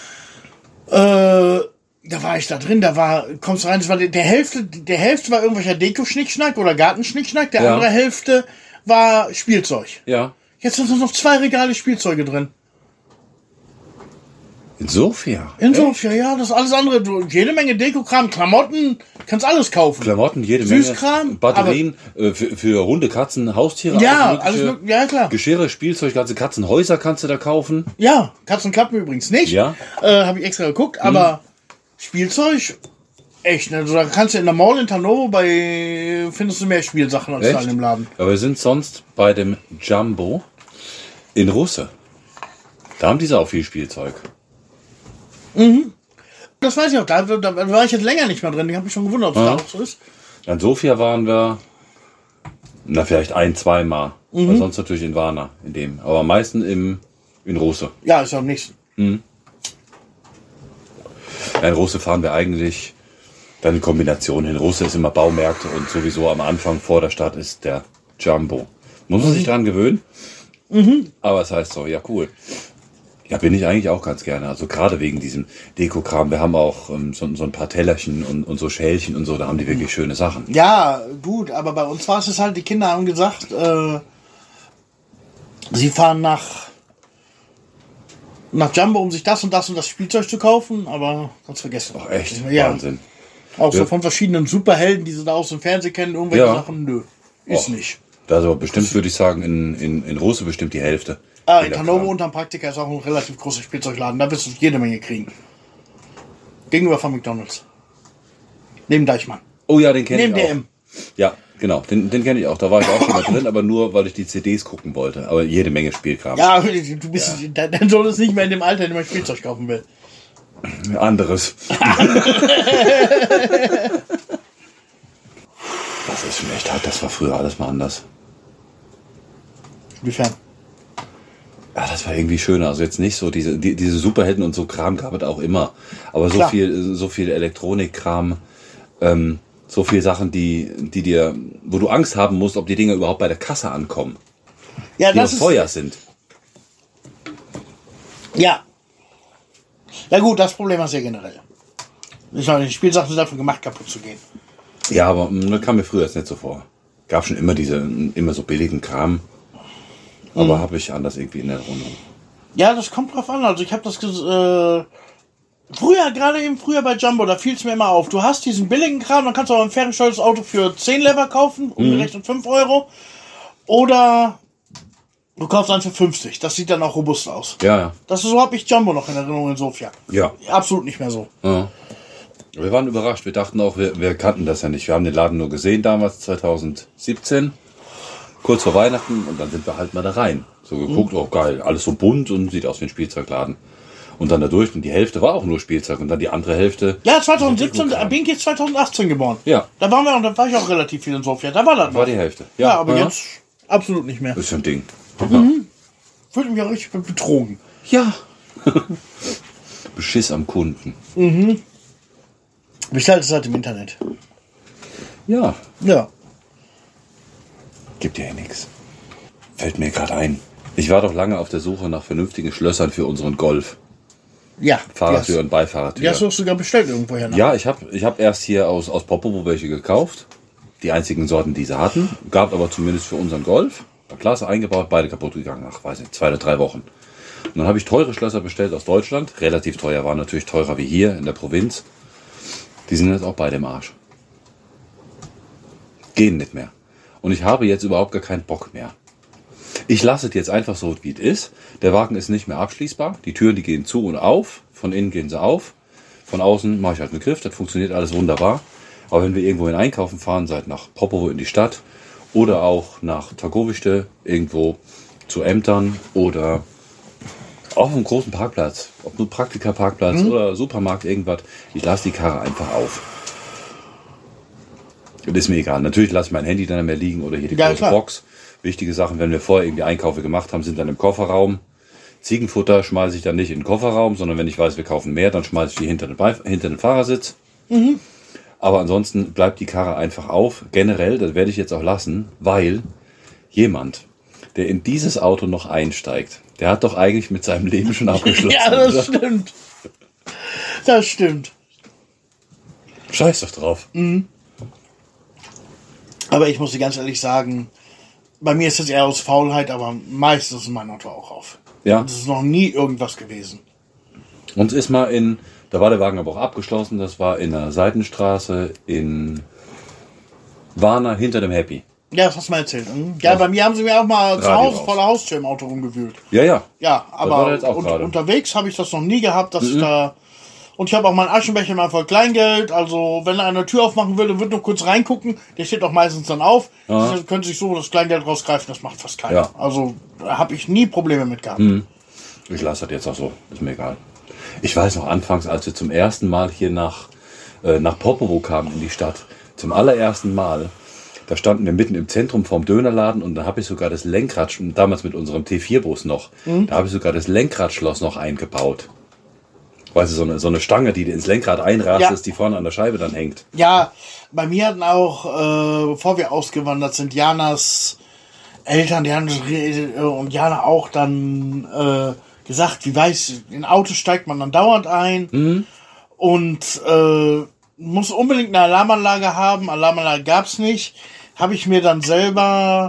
Da war ich da drin, kommst du rein, das war der Hälfte war irgendwelcher Deko-Schnickschnack oder Gartenschnickschnack, der andere Hälfte war Spielzeug. Ja. Jetzt sind noch 2 Regale Spielzeuge drin. In Sofia? In Sofia, ja, das ist alles andere. Jede Menge Deko-Kram, Klamotten, kannst alles kaufen. Klamotten, jede Süßkram, Menge. Batterien für Hunde, Katzen, Haustiere. Ja, alles mögliche. Ja, klar. Geschirre, Spielzeug, ganze Katzenhäuser kannst du da kaufen. Ja, Katzenklappen übrigens nicht. Ja. Habe ich extra geguckt, aber Spielzeug, echt, ne? Also da kannst du in der Mall in Tarnovo findest du mehr Spielsachen als da in dem Laden. Aber wir sind sonst bei dem Jumbo in Russe. Da haben die auch viel Spielzeug. Das weiß ich auch, da war ich jetzt länger nicht mehr drin. Ich habe mich schon gewundert, ob es da auch so ist. In Sofia waren wir, vielleicht 1-2 Mal. Aber sonst natürlich in Varna, aber am meisten in Russe. Ja, ist ja am nächsten. Ja, in Russe fahren wir eigentlich dann in Kombination. In Russe ist immer Baumärkte und sowieso am Anfang vor der Stadt ist der Jumbo. Muss man sich dran gewöhnen. Aber es heißt so, ja cool. Ja, bin ich eigentlich auch ganz gerne. Also gerade wegen diesem Dekokram. Wir haben auch so ein paar Tellerchen und so Schälchen und so. Da haben die wirklich schöne Sachen. Ja, gut, aber bei uns war es halt, die Kinder haben gesagt, sie fahren nach Jumbo, um sich das und das Spielzeug zu kaufen, aber ganz vergessen. Ach, echt? Ja. Wahnsinn. Auch so von verschiedenen Superhelden, die sie da aus dem Fernsehen kennen, irgendwelche Sachen, nö. Ist nicht. Also bestimmt würde ich sagen, in Russe bestimmt die Hälfte. In Tarnovo unterm Praktika ist auch ein relativ großer Spielzeugladen. Da wirst du jede Menge kriegen. Gegenüber von McDonald's. Neben Deichmann. Oh ja, den kenne ich auch. Neben DM. Ja, genau. Den kenne ich auch. Da war ich auch schon mal drin, aber nur, weil ich die CDs gucken wollte. Aber jede Menge Spielkram. Ja, du bist, dein Sohn ist nicht mehr in dem Alter, in dem er Spielzeug kaufen will. Anderes. Das ist schon echt hart. Das war früher alles mal anders. Inwiefern? Ja, das war irgendwie schöner. Also jetzt nicht so diese Superhelden und so Kram gab es auch immer. Aber so viel Elektronikkram, so viel Sachen, wo du Angst haben musst, ob die Dinge überhaupt bei der Kasse ankommen. Ja, die das aus Feuer sind. Ja. Ja gut, das Problem hast du ja generell. Ich meine, die Spielsachen sind dafür gemacht, kaputt zu gehen. Ja, aber das kam mir früher jetzt nicht so vor. Gab schon immer so billigen Kram. Aber habe ich anders irgendwie in Erinnerung. Ja, das kommt drauf an. Also ich habe das früher bei Jumbo, da fiel es mir immer auf. Du hast diesen billigen Kram, dann kannst du auch ein ferngesteuertes Auto für 10 Lever kaufen, umgerechnet 5 Euro. Oder du kaufst einen für 50. Das sieht dann auch robust aus. Ja. So habe ich Jumbo noch in Erinnerung in Sofia. Ja. Absolut nicht mehr so. Ja. Wir waren überrascht. Wir dachten auch, wir kannten das ja nicht. Wir haben den Laden nur gesehen damals, 2017. Kurz vor Weihnachten, und dann sind wir halt mal da rein. So geguckt, oh geil, alles so bunt und sieht aus wie ein Spielzeugladen. Und dann da durch, und die Hälfte war auch nur Spielzeug und dann die andere Hälfte. Ja, 2017, Bink ist 2018 geboren. Ja. Da war ich auch relativ viel in Sofia. Da war das noch. War die Hälfte. Ja, aber jetzt absolut nicht mehr. Ist ja ein Ding. Fühlte mich ja richtig betrogen. Ja. Beschiss am Kunden. Bestellt es halt im Internet. Ja. Ja. Gibt ja nichts. Fällt mir gerade ein. Ich war doch lange auf der Suche nach vernünftigen Schlössern für unseren Golf. Ja. Fahrertür und Beifahrertür. Die hast du sogar bestellt irgendwoher. Ja, ich hab erst hier aus Popovo welche gekauft. die einzigen Sorten, die sie hatten. Gab aber zumindest für unseren Golf. War klasse eingebaut, beide kaputt gegangen nach, weiß nicht, 2 oder 3 Wochen. Und dann habe ich teure Schlösser bestellt aus Deutschland. Relativ teuer, waren natürlich teurer wie hier in der Provinz. Die sind jetzt auch beide im Arsch. Gehen nicht mehr. Und ich habe jetzt überhaupt gar keinen Bock mehr. Ich lasse es jetzt einfach so, wie es ist. Der Wagen ist nicht mehr abschließbar. Die Türen, die gehen zu und auf. Von innen gehen sie auf. Von außen mache ich halt einen Griff. Das funktioniert alles wunderbar. Aber wenn wir irgendwo in Einkaufen fahren, sei es nach Popovo in die Stadt oder auch nach Targovište, irgendwo zu Ämtern oder auf einem großen Parkplatz, ob nur Praktika-Parkplatz oder Supermarkt, irgendwas, ich lasse die Karre einfach auf. Das ist mir egal. Natürlich lasse ich mein Handy dann mehr liegen oder hier die große Box. Wichtige Sachen, wenn wir vorher irgendwie Einkäufe gemacht haben, sind dann im Kofferraum. Ziegenfutter schmeiße ich dann nicht in den Kofferraum, sondern wenn ich weiß, wir kaufen mehr, dann schmeiße ich die hinter den Fahrersitz. Aber ansonsten bleibt die Karre einfach auf. Generell, das werde ich jetzt auch lassen, weil jemand, der in dieses Auto noch einsteigt, der hat doch eigentlich mit seinem Leben schon abgeschlossen. Ja, das stimmt. Das stimmt. Scheiß doch drauf. Aber ich muss dir ganz ehrlich sagen, bei mir ist es eher aus Faulheit, aber meistens ist mein Auto auch auf. Ja. Das ist noch nie irgendwas gewesen. Uns ist mal da war der Wagen aber auch abgeschlossen, das war in der Seitenstraße in Warna hinter dem Happy. Ja, das hast du mal erzählt. Ja, bei mir haben sie mir auch mal zu Hause raus. vor der Haustür im Auto rumgewühlt. Ja. Ja, war aber jetzt auch gerade. unterwegs habe ich das noch nie gehabt, dass ich da... Und ich habe auch meinen Aschenbecher mal voll Kleingeld. Also, wenn er eine Tür aufmachen will, wird nur kurz reingucken. Der steht auch meistens dann auf. Das könnte sich so das Kleingeld rausgreifen, das macht fast keiner. Ja. Also, da habe ich nie Probleme mit gehabt. Ich lasse das jetzt auch so, ist mir egal. Ich weiß noch anfangs, als wir zum ersten Mal hier nach Popovo kamen in die Stadt, zum allerersten Mal, da standen wir mitten im Zentrum vorm Dönerladen und da habe ich sogar das Lenkrad, damals mit unserem T4-Bus noch, da habe ich sogar das Lenkradschloss noch eingebaut. Weißt du, so eine Stange, die ins Lenkrad einrastest, die vorne an der Scheibe dann hängt. Ja, bei mir hatten auch, bevor wir ausgewandert sind, Janas Eltern, die haben und Jana auch dann gesagt, wie weiß, in Autos steigt man dann dauernd ein und muss unbedingt eine Alarmanlage haben. Alarmanlage gab's nicht. Habe ich mir dann selber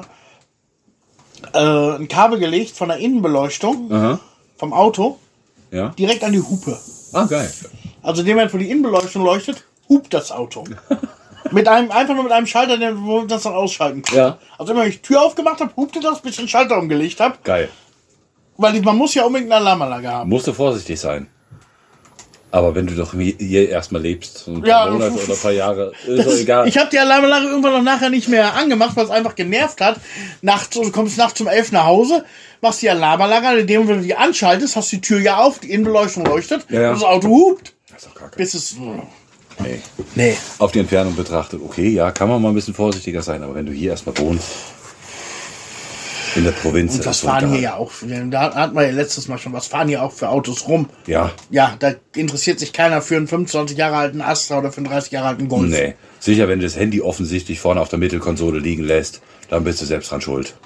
ein Kabel gelegt von der Innenbeleuchtung vom Auto direkt an die Hupe. Ah, geil. Also in dem Moment, wo die Innenbeleuchtung leuchtet, hupt das Auto. Einfach nur mit einem Schalter, wo das dann ausschalten kann. Ja. Also immer, wenn ich die Tür aufgemacht habe, hupte das, bis ich den Schalter umgelegt habe. Geil. Weil man muss ja unbedingt eine Alarmanlage haben. Musst du vorsichtig sein. Aber wenn du doch hier erstmal lebst, so ein paar Monate oder ein paar Jahre, ist doch egal. Ich habe die Alarmanlage irgendwann noch nachher nicht mehr angemacht, weil es einfach genervt hat. Du kommst nachts um 11 nach Hause, machst die Alarmanlage an, indem du die anschaltest, hast die Tür ja auf, die Innenbeleuchtung leuchtet, und das Auto hupt. Das ist doch kacke. Bis es... Nee. Auf die Entfernung betrachtet, okay, ja, kann man mal ein bisschen vorsichtiger sein, aber wenn du hier erstmal wohnst, in der Provinz. Und was fahren hier ja auch, da hatten wir ja letztes Mal schon, was fahren hier auch für Autos rum? Ja. Ja, da interessiert sich keiner für einen 25 Jahre alten Astra oder für einen 30 Jahre alten Golf. Nee, sicher, wenn du das Handy offensichtlich vorne auf der Mittelkonsole liegen lässt, dann bist du selbst dran schuld.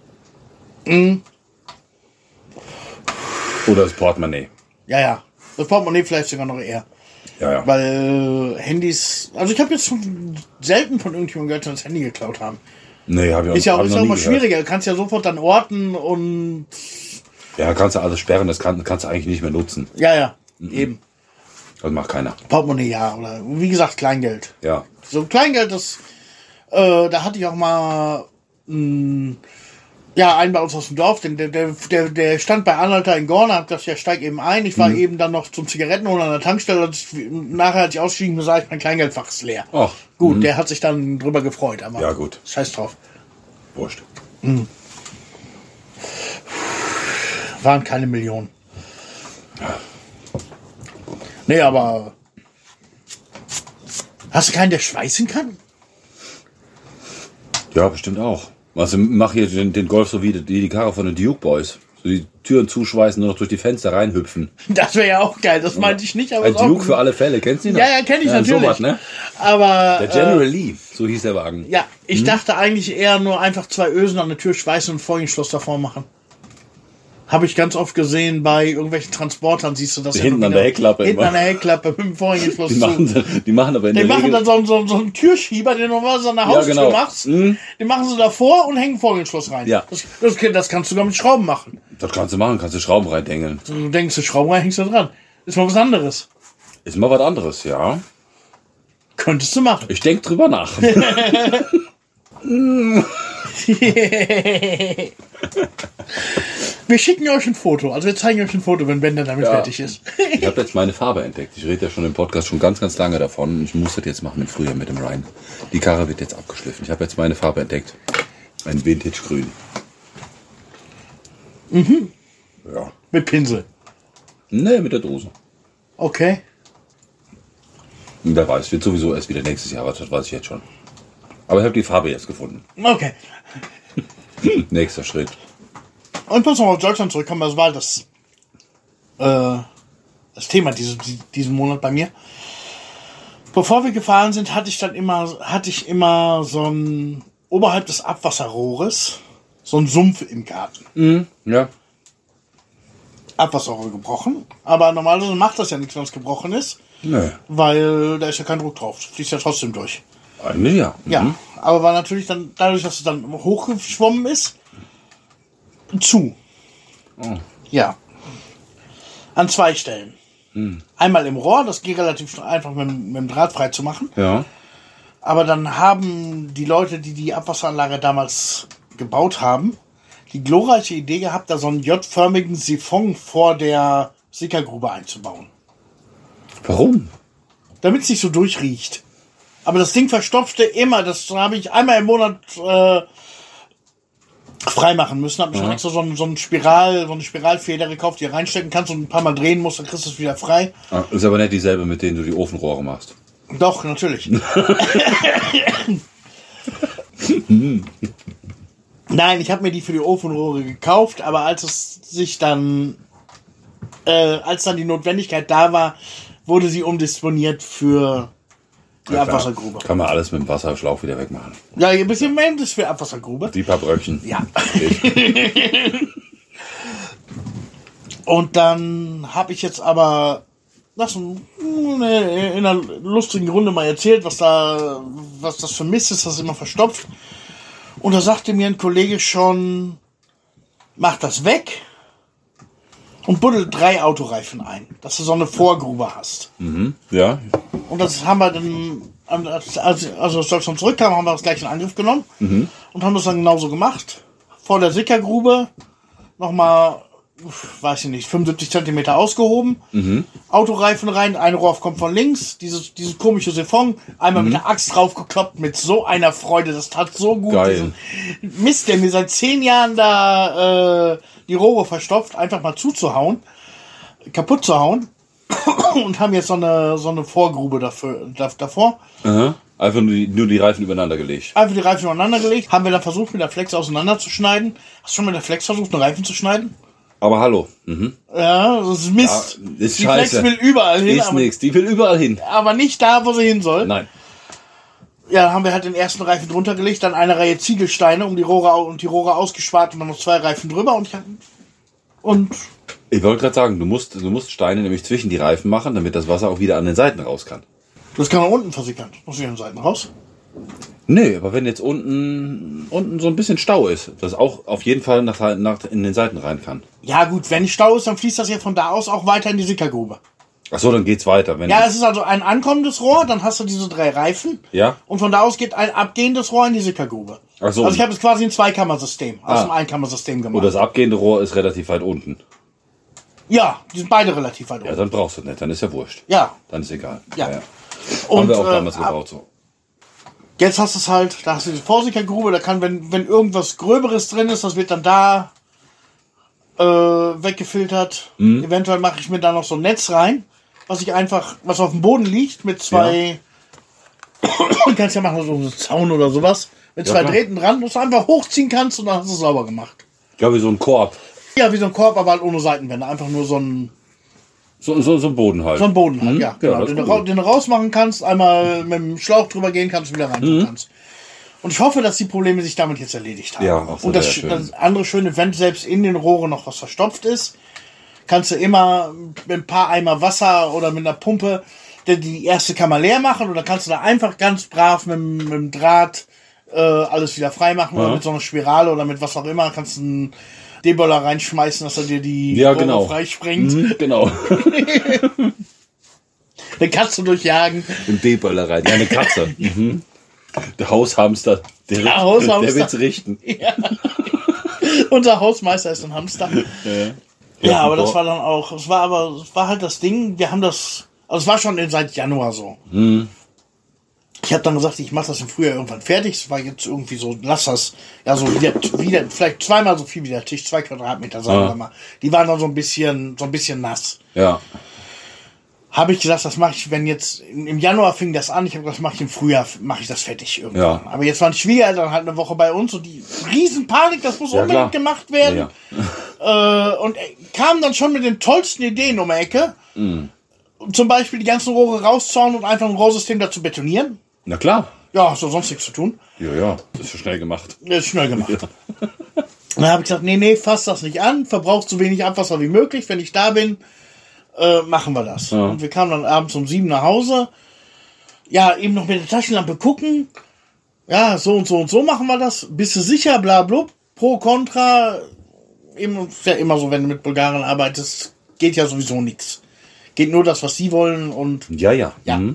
Oder das Portemonnaie. Ja. Das Portemonnaie vielleicht sogar noch eher. Ja. Weil Handys, also ich habe jetzt schon selten von irgendjemandem gehört, die das Handy geklaut haben. Nee, habe ich auch Ist ja auch noch nie immer gehört. schwieriger. Du kannst ja sofort dann orten und... Ja, kannst du alles sperren, das kannst du eigentlich nicht mehr nutzen. Ja, eben. Das macht keiner. Portemonnaie, ja. Oder wie gesagt, Kleingeld. Ja. So Kleingeld, das... da hatte ich auch mal... einen bei uns aus dem Dorf, der stand bei Anhalter in Gorn, hat gesagt, ja, steig eben ein. Ich war eben dann noch zum Zigarettenholen an der Tankstelle. Nachher, als ich ausstiegen, sah ich, mein Kleingeldfach ist leer. Ach. Gut, der hat sich dann drüber gefreut, aber Ja, gut. scheiß drauf. Wurscht. Waren keine Millionen. Nee, aber... Hast du keinen, der schweißen kann? Ja, bestimmt auch. Also mach hier den Golf so wie die Karre von den Duke Boys. So die Türen zuschweißen, nur noch durch die Fenster reinhüpfen. Das wäre ja auch geil, das meinte ich nicht. Aber Ein Duke für alle Fälle, kennst du ihn noch? Ja, kenn ich natürlich. Sowas, ne? Aber... Der General Lee, so hieß der Wagen. Ja, ich dachte eigentlich eher nur einfach 2 Ösen an der Tür schweißen und Vorhängeschloss davor machen. Habe ich ganz oft gesehen bei irgendwelchen Transportern, siehst du das Hinten an der Heckklappe. Hinten an der Heckklappe mit dem Vorhängeschloss zu. Die machen aber in Die der machen Regel... dann so einen Türschieber, den du normalerweise an der Haustür genau. machst. Den machen sie davor und hängen Vorhängeschloss rein. Ja. Das kannst du sogar mit Schrauben machen. Das kannst du machen, kannst du Schrauben reindengeln. Du denkst, du Schrauben rein, hängst da dran. Ist mal was anderes. Ist mal was anderes, ja. Könntest du machen. Ich denk drüber nach. Wir schicken euch ein Foto. Also wir zeigen euch ein Foto, wenn Bender damit fertig ist. Ich habe jetzt meine Farbe entdeckt. Ich rede ja schon im Podcast schon ganz, ganz lange davon. Ich muss das jetzt machen im Frühjahr mit dem Ryan. Die Karre wird jetzt abgeschliffen. Ich habe jetzt meine Farbe entdeckt. Ein Vintage-Grün. Ja. Mit Pinsel. Nee, mit der Dose. Okay. Und wer weiß, wird sowieso erst wieder nächstes Jahr. Das weiß ich jetzt schon. Aber ich habe die Farbe jetzt gefunden. Okay. Nächster Schritt. Und kurz noch auf Deutschland zurückkommen, das war das Thema diesen Monat bei mir. Bevor wir gefahren sind, hatte ich immer so ein, oberhalb des Abwasserrohres, so ein Sumpf im Garten. Ja. Abwasserrohr gebrochen. Aber normalerweise macht das ja nichts, wenn es gebrochen ist. Nee. Weil da ist ja kein Druck drauf. Fließt ja trotzdem durch. Eigentlich ja. Ja, aber war natürlich dann, dadurch, dass es dann hochgeschwommen ist, zu. Oh. Ja. An 2 Stellen. Einmal im Rohr, das geht relativ einfach mit dem Draht frei zu machen. Ja. Aber dann haben die Leute, die die Abwasseranlage damals gebaut haben, die glorreiche Idee gehabt, da so einen J-förmigen Siphon vor der Sickergrube einzubauen. Warum? Damit es nicht so durchriecht. Aber das Ding verstopfte immer. Das habe ich einmal im Monat freimachen müssen. Habe mir schon extra so eine Spiralfeder gekauft, die du reinstecken kannst und ein paar Mal drehen musst, dann kriegst du es wieder frei. Ah, ist aber nicht dieselbe, mit denen du die Ofenrohre machst. Doch, natürlich. Nein, ich habe mir die für die Ofenrohre gekauft, aber als dann die Notwendigkeit da war, wurde sie umdisponiert für die Abwassergrube. Kann man alles mit dem Wasserschlauch wieder wegmachen. Ja, ein bisschen mehr ist für Abwassergrube. Die paar Bröckchen. Ja. Und dann habe ich jetzt aber das in einer lustigen Runde mal erzählt, was das für Mist ist, das immer verstopft. Und da sagte mir ein Kollege schon, mach das weg und buddel 3 Autoreifen ein, dass du so eine Vorgrube hast. Ja. Und das haben wir dann, als Deutschland zurückkam, haben wir das gleich in Angriff genommen und haben das dann genauso gemacht. Vor der Sickergrube nochmal, weiß ich nicht, 75 Zentimeter ausgehoben, Autoreifen rein, ein Rohr kommt von links, dieses komische Siphon, einmal mit der Axt draufgekloppt, mit so einer Freude, das tat so gut. Geil. Diesen Mist, der mir seit 10 Jahren da die Rohre verstopft, einfach mal kaputt zu hauen. Und haben jetzt so eine Vorgrube davor. Aha. Einfach nur die Reifen übereinander gelegt. Einfach die Reifen übereinander gelegt. Haben wir dann versucht, mit der Flex auseinanderzuschneiden. Hast du schon mit der Flex versucht, einen Reifen zu schneiden? Aber hallo. Ja, das ist Mist. Ja, ist die scheiße. Flex will überall hin. Ist nix. Die will überall hin. Aber nicht da, wo sie hin soll. Nein. Ja, dann haben wir halt den ersten Reifen drunter gelegt, dann eine Reihe Ziegelsteine die Rohre ausgespart und dann noch 2 Reifen drüber und Ich wollte gerade sagen, du musst Steine nämlich zwischen die Reifen machen, damit das Wasser auch wieder an den Seiten raus kann. das kann man unten versickern. Muss ich an den Seiten raus. Nee, aber wenn jetzt unten so ein bisschen Stau ist, das auch auf jeden Fall nach in den Seiten rein kann. Ja gut, wenn Stau ist, dann fließt das ja von da aus auch weiter in die Sickergrube. Ach so, dann geht's weiter. Ja, es ist also ein ankommendes Rohr, dann hast du diese 3 Reifen. Ja. Und von da aus geht ein abgehendes Rohr in die Sickergrube. Ach so. Also ich habe jetzt quasi ein Zweikammersystem aus dem Einkammersystem gemacht. Und das abgehende Rohr ist relativ weit unten. Ja, die sind beide relativ weit Ja, oben. dann brauchst du nicht, dann ist ja wurscht. Ja. Dann ist egal. Ja. Haben Und wir auch damals gebaut so. jetzt hast du es halt, da hast du die Vorsickergrube, da kann, wenn irgendwas Gröberes drin ist, das wird dann da weggefiltert. Eventuell mache ich mir da noch so ein Netz rein, was auf dem Boden liegt, mit 2, kannst ja machen, so einen Zaun oder sowas, mit 2 klar. Drähten dran, dass du einfach hochziehen kannst und dann hast du es sauber gemacht. Ja, wie so ein Korb. Ja, wie so ein Korb, aber halt ohne Seitenwände, einfach nur so ein So ein Boden halt. Boden halt, das ist den gut. du rausmachen kannst, einmal mit dem Schlauch drüber gehen kannst, wieder rein tun kannst. Und ich hoffe, dass die Probleme sich damit jetzt erledigt haben. Ja, auch so und das andere Schöne, wenn selbst in den Rohren noch was verstopft ist, kannst du immer mit ein paar Eimer Wasser oder mit einer Pumpe die erste Kammer leer machen und dann kannst du da einfach ganz brav mit dem Draht alles wieder frei machen oder mit so einer Spirale oder mit was auch immer. Kannst du einen D-Boller reinschmeißen, dass er dir die Rohre freispringt. Genau. Eine Katze durchjagen. Im D-Boller rein. Ja, eine Katze. Der Haushamster. Der wird's richten. Ja. Unser Hausmeister ist ein Hamster. Ja, aber das war dann auch, es war halt das Ding, wir haben das, also es war schon seit Januar so. Ich habe dann gesagt, ich mache das im Frühjahr irgendwann fertig. Es war jetzt irgendwie so, lass das, ja so wieder vielleicht zweimal so viel wie der Tisch, 2 Quadratmeter, sagen wir mal. Die waren dann so ein bisschen nass. Ja. Habe ich gesagt, das mache ich, wenn jetzt, im Januar fing das an, ich habe gesagt, das mache ich im Frühjahr, mache ich das fertig irgendwann. Ja. Aber jetzt waren die Schwiegereltern halt eine Woche bei uns und die Riesenpanik, das muss unbedingt gemacht werden. Ja. Und kamen dann schon mit den tollsten Ideen um die Ecke. Zum Beispiel die ganzen Rohre rauszauen und einfach ein Rohrsystem dazu betonieren. Na klar. Ja, hast du sonst nichts zu tun. Ja, das ist schnell gemacht. Das ist schnell gemacht. Ja. Dann habe ich gesagt, nee, fass das nicht an, verbraucht so wenig Abwasser wie möglich. Wenn ich da bin, machen wir das. Ja. Und wir kamen dann abends um 7 nach Hause. Ja, eben noch mit der Taschenlampe gucken. Ja, so und so machen wir das. Bist du sicher, bla, blub. Pro, Contra. Eben, ist ja immer so, wenn du mit Bulgaren arbeitest, geht ja sowieso nichts. Geht nur das, was sie wollen und... Ja.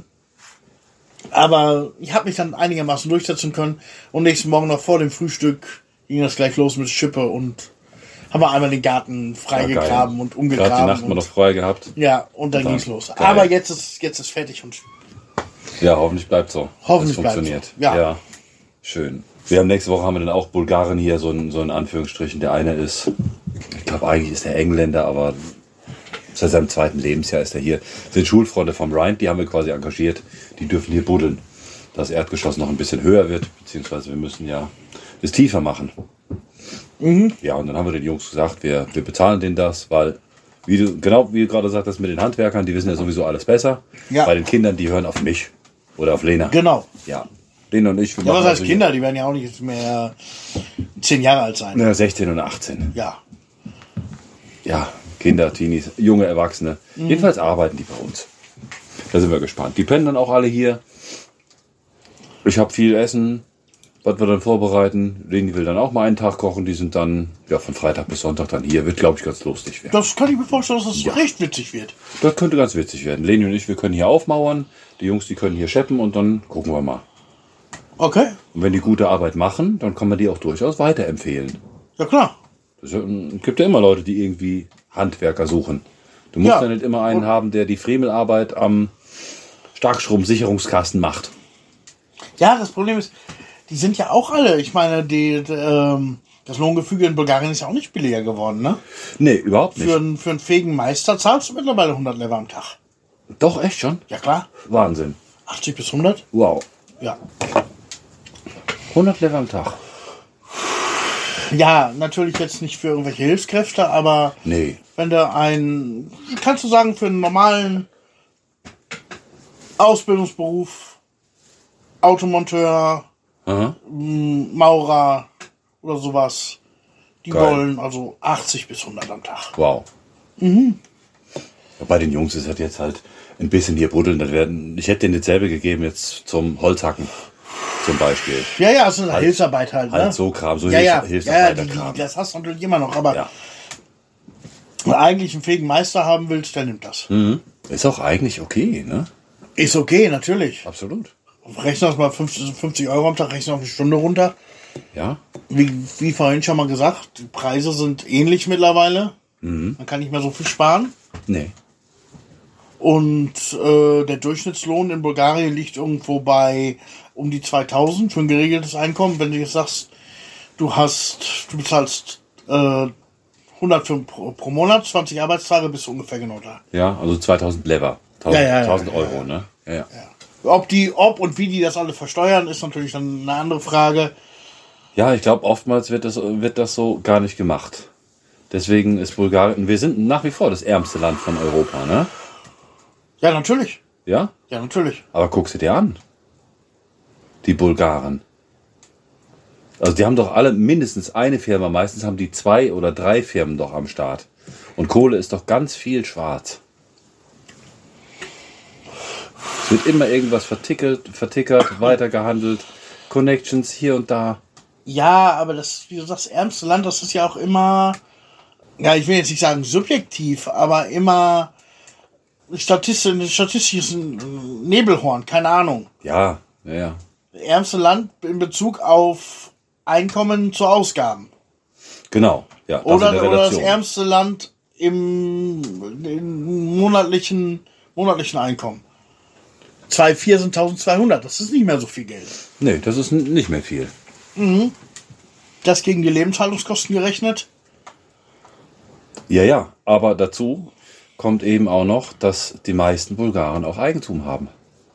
Aber ich habe mich dann einigermaßen durchsetzen können. Und nächsten Morgen noch vor dem Frühstück ging das gleich los mit Schippe und haben wir einmal den Garten freigegraben und umgegraben. Gerade die Nacht mal noch frei gehabt. Ja, und dann ging's los. Geil. Aber jetzt ist fertig und... Ja, hoffentlich bleibt so. Hoffentlich es funktioniert. So. Ja. Schön. Nächste Woche haben wir dann auch Bulgaren hier, so in Anführungsstrichen. Der eine ist, ich glaube eigentlich ist der Engländer, aber seit seinem 2. Lebensjahr ist er hier. Das sind Schulfreunde vom Rhein, die haben wir quasi engagiert. Die dürfen hier buddeln. Das Erdgeschoss noch ein bisschen höher wird, beziehungsweise wir müssen ja es tiefer machen. Ja, und dann haben wir den Jungs gesagt, wir bezahlen denen das, weil, wie du gerade sagtest, mit den Handwerkern, die wissen ja sowieso alles besser. Ja. Bei den Kindern, die hören auf mich oder auf Lena. Genau. Ja. Lena und ich. Ja, was heißt Kinder? Die werden ja auch nicht mehr 10 Jahre alt sein. Ja, 16 und 18. Ja. Ja, Kinder, Teenies, junge Erwachsene. Jedenfalls arbeiten die bei uns. Da sind wir gespannt. Die pennen dann auch alle hier. Ich habe viel Essen, was wir dann vorbereiten. Leni will dann auch mal einen Tag kochen. Die sind dann von Freitag bis Sonntag dann hier. Wird, glaube ich, ganz lustig werden. Das kann ich mir vorstellen, dass das recht witzig wird. Das könnte ganz witzig werden. Leni und ich, wir können hier aufmauern. Die Jungs, die können hier scheppen und dann gucken wir mal. Okay. Und wenn die gute Arbeit machen, dann kann man die auch durchaus weiterempfehlen. Ja, klar. Es gibt ja immer Leute, die irgendwie Handwerker suchen. Du musst ja nicht immer einen haben, der die Fremelarbeit am Starkstromsicherungskasten macht. Ja, das Problem ist, die sind ja auch alle, ich meine, das Lohngefüge in Bulgarien ist ja auch nicht billiger geworden, ne? Nee, überhaupt nicht. Für einen fähigen Meister zahlst du mittlerweile 100 Lever am Tag. Doch, echt schon? Ja, klar. Wahnsinn. 80 bis 100? Wow. Ja. 100 Lever am Tag. Ja, natürlich jetzt nicht für irgendwelche Hilfskräfte, aber nee. Wenn du kannst du sagen, für einen normalen Ausbildungsberuf, Automonteur, Maurer oder sowas, die wollen also 80 bis 100 am Tag. Wow. Bei den Jungs ist das jetzt halt ein bisschen hier buddeln. Ich hätte denen dasselbe gegeben jetzt zum Holzhacken. Zum Beispiel. Ja, es ist eine Hilfsarbeit halt. Halt ne? so Kram, so Hilfsarbeiterkram. Das hast du natürlich immer noch, aber wenn du eigentlich einen fähigen Meister haben willst, der nimmt das. Ist auch eigentlich okay, ne? Ist okay, natürlich. Absolut. Rechnen das mal 50 Euro am Tag, rechnen auf eine Stunde runter. Ja. Wie vorhin schon mal gesagt, die Preise sind ähnlich mittlerweile. Man kann nicht mehr so viel sparen. Nee. Und der Durchschnittslohn in Bulgarien liegt irgendwo bei um die 2000 für ein geregeltes Einkommen. Wenn du jetzt sagst, du bezahlst 100 pro Monat, 20 Arbeitstage, bist du ungefähr genau da. Ja, also 2000 Lever. 1000 Euro, ne? Ja. Ob und wie die das alle versteuern, ist natürlich dann eine andere Frage. Ja, ich glaube, oftmals wird das so gar nicht gemacht. Deswegen ist Bulgarien, wir sind nach wie vor das ärmste Land von Europa, ne? Ja, natürlich. Ja? Ja, natürlich. Aber guck sie dir an. Die Bulgaren. Also die haben doch alle mindestens eine Firma. Meistens haben die 2 oder 3 Firmen doch am Start. Und Kohle ist doch ganz viel schwarz. Es wird immer irgendwas vertickert, weitergehandelt. Connections hier und da. Ja, aber das, wie du sagst, ärmste Land, das ist ja auch immer, ja, ich will jetzt nicht sagen subjektiv, aber immer statistisches Nebelhorn, keine Ahnung. Ja. Ärmste Land in Bezug auf Einkommen zu Ausgaben. Genau. Ja, das Oder in der das Relation. ärmste Land im monatlichen Einkommen. 2,4 sind 1.200, das ist nicht mehr so viel Geld. Nee, das ist nicht mehr viel. Das gegen die Lebenshaltungskosten gerechnet. Ja, aber dazu kommt eben auch noch, dass die meisten Bulgaren auch Eigentum haben.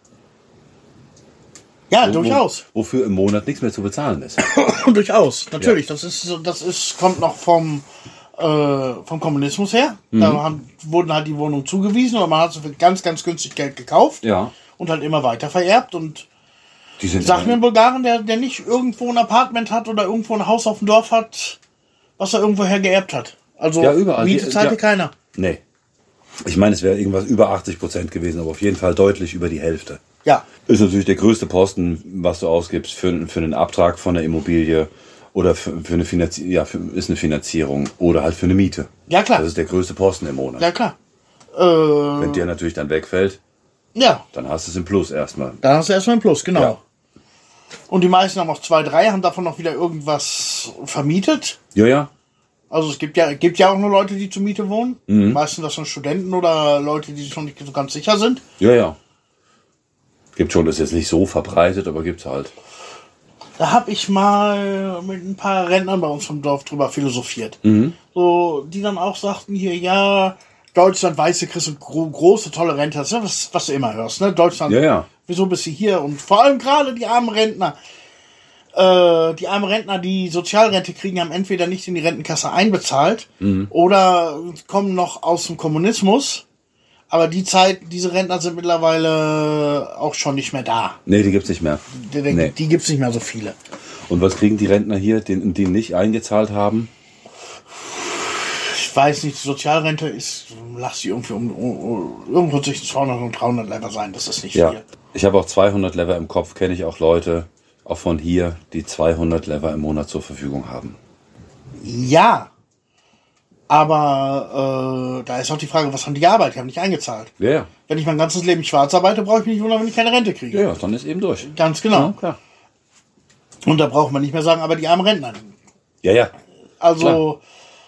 Ja, durchaus. Wofür im Monat nichts mehr zu bezahlen ist. Durchaus, natürlich. Das kommt noch vom Kommunismus her. Da wurden halt die Wohnungen zugewiesen oder man hat so für ganz, ganz günstig Geld gekauft Ja. und halt immer weiter vererbt. Und Die sind sag mir einen Bulgaren, der nicht irgendwo ein Apartment hat oder irgendwo ein Haus auf dem Dorf hat, was er irgendwoher geerbt hat. Also Ja, überall. Miete zahlte keiner. Nee. Ich meine, es wäre irgendwas über 80% gewesen, aber auf jeden Fall deutlich über die Hälfte. Ja, Ist natürlich der größte Posten, was du ausgibst für einen Abtrag von der Immobilie oder für eine ist eine Finanzierung oder halt für eine Miete. ja klar. Das ist der größte Posten im Monat. Ja klar. Wenn der natürlich dann wegfällt, Ja, dann hast du es im Plus erstmal. dann hast du erstmal einen Plus, genau. Ja. Und die meisten haben auch 2, 3, haben davon noch wieder irgendwas vermietet. Ja. Also es gibt ja auch nur Leute, die zur Miete wohnen. Meistens das sind Studenten oder Leute, die sich noch nicht so ganz sicher sind. Ja. Gibt schon, ist jetzt nicht so verbreitet, aber gibt's halt. Da habe ich mal mit ein paar Rentnern bei uns vom Dorf drüber philosophiert. So, die dann auch sagten hier, ja, Deutschland, weißt du, kriegst du große, tolle Rente. Das ist ja was du immer hörst, ne? Deutschland, Ja. wieso bist du hier? Und vor allem gerade die armen Rentner. Die Sozialrente kriegen, haben entweder nicht in die Rentenkasse einbezahlt oder kommen noch aus dem Kommunismus. Aber diese Rentner sind mittlerweile auch schon nicht mehr da. Nee, die gibt's nicht mehr. Nee. Die gibt's nicht mehr so viele. Und was kriegen die Rentner hier, die nicht eingezahlt haben? Ich weiß nicht, die Sozialrente ist, lass sie irgendwie irgendwo zwischen 200 und 300 Lever sein. Das ist nicht Ja. viel. Ich habe auch 200 Lever im Kopf, kenne ich auch Leute, auch von hier, die 200 Lever im Monat zur Verfügung haben. Ja. Aber da ist auch die Frage, was haben die gearbeitet? Die haben nicht eingezahlt. Ja. Wenn ich mein ganzes Leben schwarz arbeite, brauche ich mich nicht wundern, wenn ich keine Rente kriege. Ja, dann ist eben durch. Ganz genau. Ja, klar. Und da braucht man nicht mehr sagen, aber die armen Rentner. Ja. Also,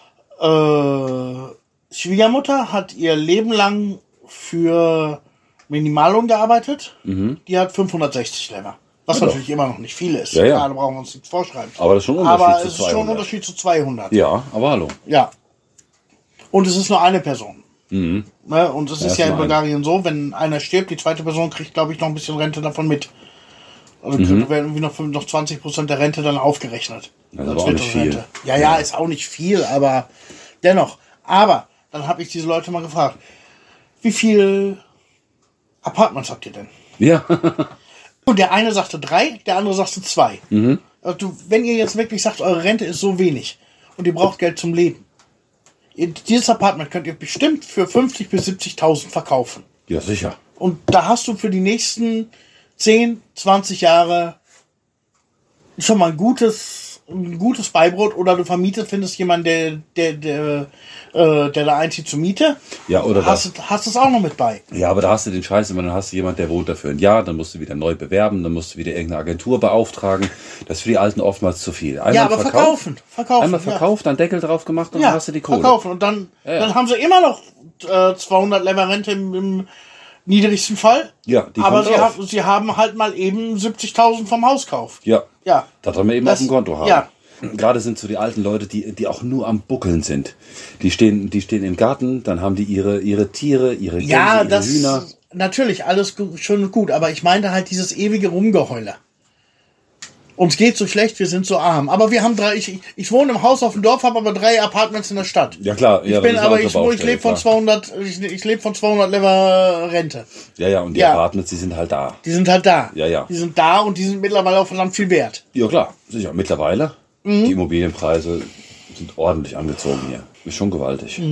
Schwiegermutter hat ihr Leben lang für Minimallohn gearbeitet. Die hat 560 Lever. Was Ja, natürlich immer noch nicht viel ist. Ja. Da brauchen wir uns nichts vorschreiben. Aber das ist schon ein Unterschied Aber zu es ist schon ein 200. Unterschied zu 200. Ja, aber hallo. Ja. Und es ist nur eine Person. Ne? Und es ist ja in nur eine. Bulgarien so, wenn einer stirbt, die zweite Person kriegt, glaube ich, noch ein bisschen Rente davon mit. Also werden irgendwie noch 20% der Rente dann aufgerechnet. Das ist aber auch nicht viel. Ja, ist auch nicht viel, aber dennoch. Aber dann habe ich diese Leute mal gefragt, wie viel Apartments habt ihr denn? Ja. Und der eine sagte 3, der andere sagte 2. Also wenn ihr jetzt wirklich sagt, eure Rente ist so wenig und ihr braucht Geld zum Leben, dieses Apartment könnt ihr bestimmt für 50.000 bis 70.000 verkaufen. Ja, sicher. Und da hast du für die nächsten 10, 20 Jahre schon mal ein gutes Beibrot, oder du findest jemanden, der da einzieht zur Miete. Ja, oder hast es auch noch mit bei. Ja, aber da hast du den Scheiß immer, dann hast du jemand, der wohnt dafür ein Jahr, dann musst du wieder neu bewerben, dann musst du wieder irgendeine Agentur beauftragen. Das ist für die Alten oftmals zu viel. Einmal Ja, aber verkaufen. Einmal verkauft, dann Deckel drauf gemacht und dann hast du die Kohle. Verkaufen. Und dann haben sie immer noch 200 Lever Rente im niedrigsten Fall. Ja, die aber kommt drauf. sie haben halt mal eben 70.000 vom Hauskauf. Ja, Ja. das haben wir eben Das- auf dem Konto haben. ja. Gerade sind so die alten Leute, die auch nur am Buckeln sind. Die stehen im Garten, dann haben die ihre Tiere, ihre Gänse, Ja, ihre das Hühner. natürlich alles schön und gut, aber ich meinte halt dieses ewige Rumgeheule. Uns geht so schlecht, wir sind so arm. Aber wir haben ich wohne im Haus auf dem Dorf, habe aber 3 Apartments in der Stadt. Ja klar. Ich lebe von 200, ich lebe von 200 Lever Rente. Ja, und die Apartments, die sind halt da. Die sind halt da. Ja. Die sind da und die sind mittlerweile auch verdammt viel wert. Ja klar, sicher. Mittlerweile, die Immobilienpreise sind ordentlich angezogen hier. Ist schon gewaltig.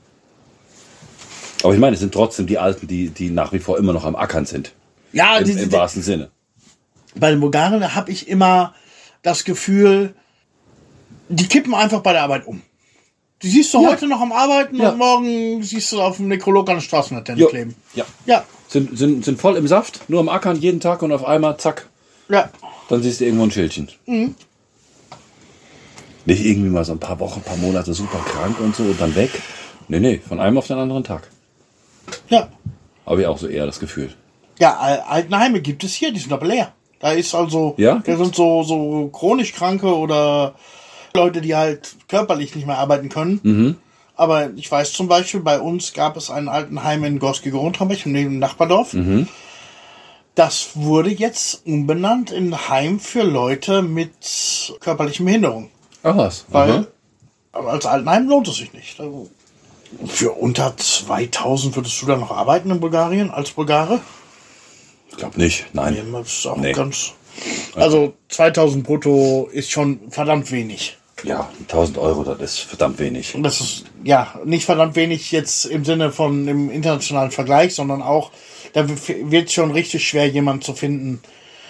Aber ich meine, es sind trotzdem die Alten, die nach wie vor immer noch am Ackern sind. Ja, Im wahrsten Sinne. Bei den Bulgaren habe ich immer das Gefühl, die kippen einfach bei der Arbeit um. Die siehst du heute noch am Arbeiten und morgen siehst du auf dem Nekrolog an der Straßenlaterne kleben. Ja. Sind voll im Saft, nur am Ackern jeden Tag und auf einmal, zack. Ja. Dann siehst du irgendwo ein Schildchen. Nicht irgendwie mal so ein paar Wochen, ein paar Monate super krank und so und dann weg. Nee, von einem auf den anderen Tag. Ja. Habe ich auch so eher das Gefühl. Ja, Altenheime gibt es hier, die sind aber leer. Da ist also, da sind so chronisch Kranke oder Leute, die halt körperlich nicht mehr arbeiten können. Aber ich weiß zum Beispiel, bei uns gab es ein Altenheim in Gorski-Grundrambech, neben dem Nachbardorf. Das wurde jetzt umbenannt in Heim für Leute mit körperlichen Behinderungen. Ach was. Weil als Altenheim lohnt es sich nicht. Also für unter 2000 würdest du da noch arbeiten in Bulgarien als Bulgare? Ich glaube nicht, nein. Nee, das ist auch ganz. Also 2000 brutto ist schon verdammt wenig. Ja, 1000 Euro, das ist verdammt wenig. Und das ist nicht verdammt wenig jetzt im Sinne von im internationalen Vergleich, sondern auch, da wird schon richtig schwer, jemanden zu finden,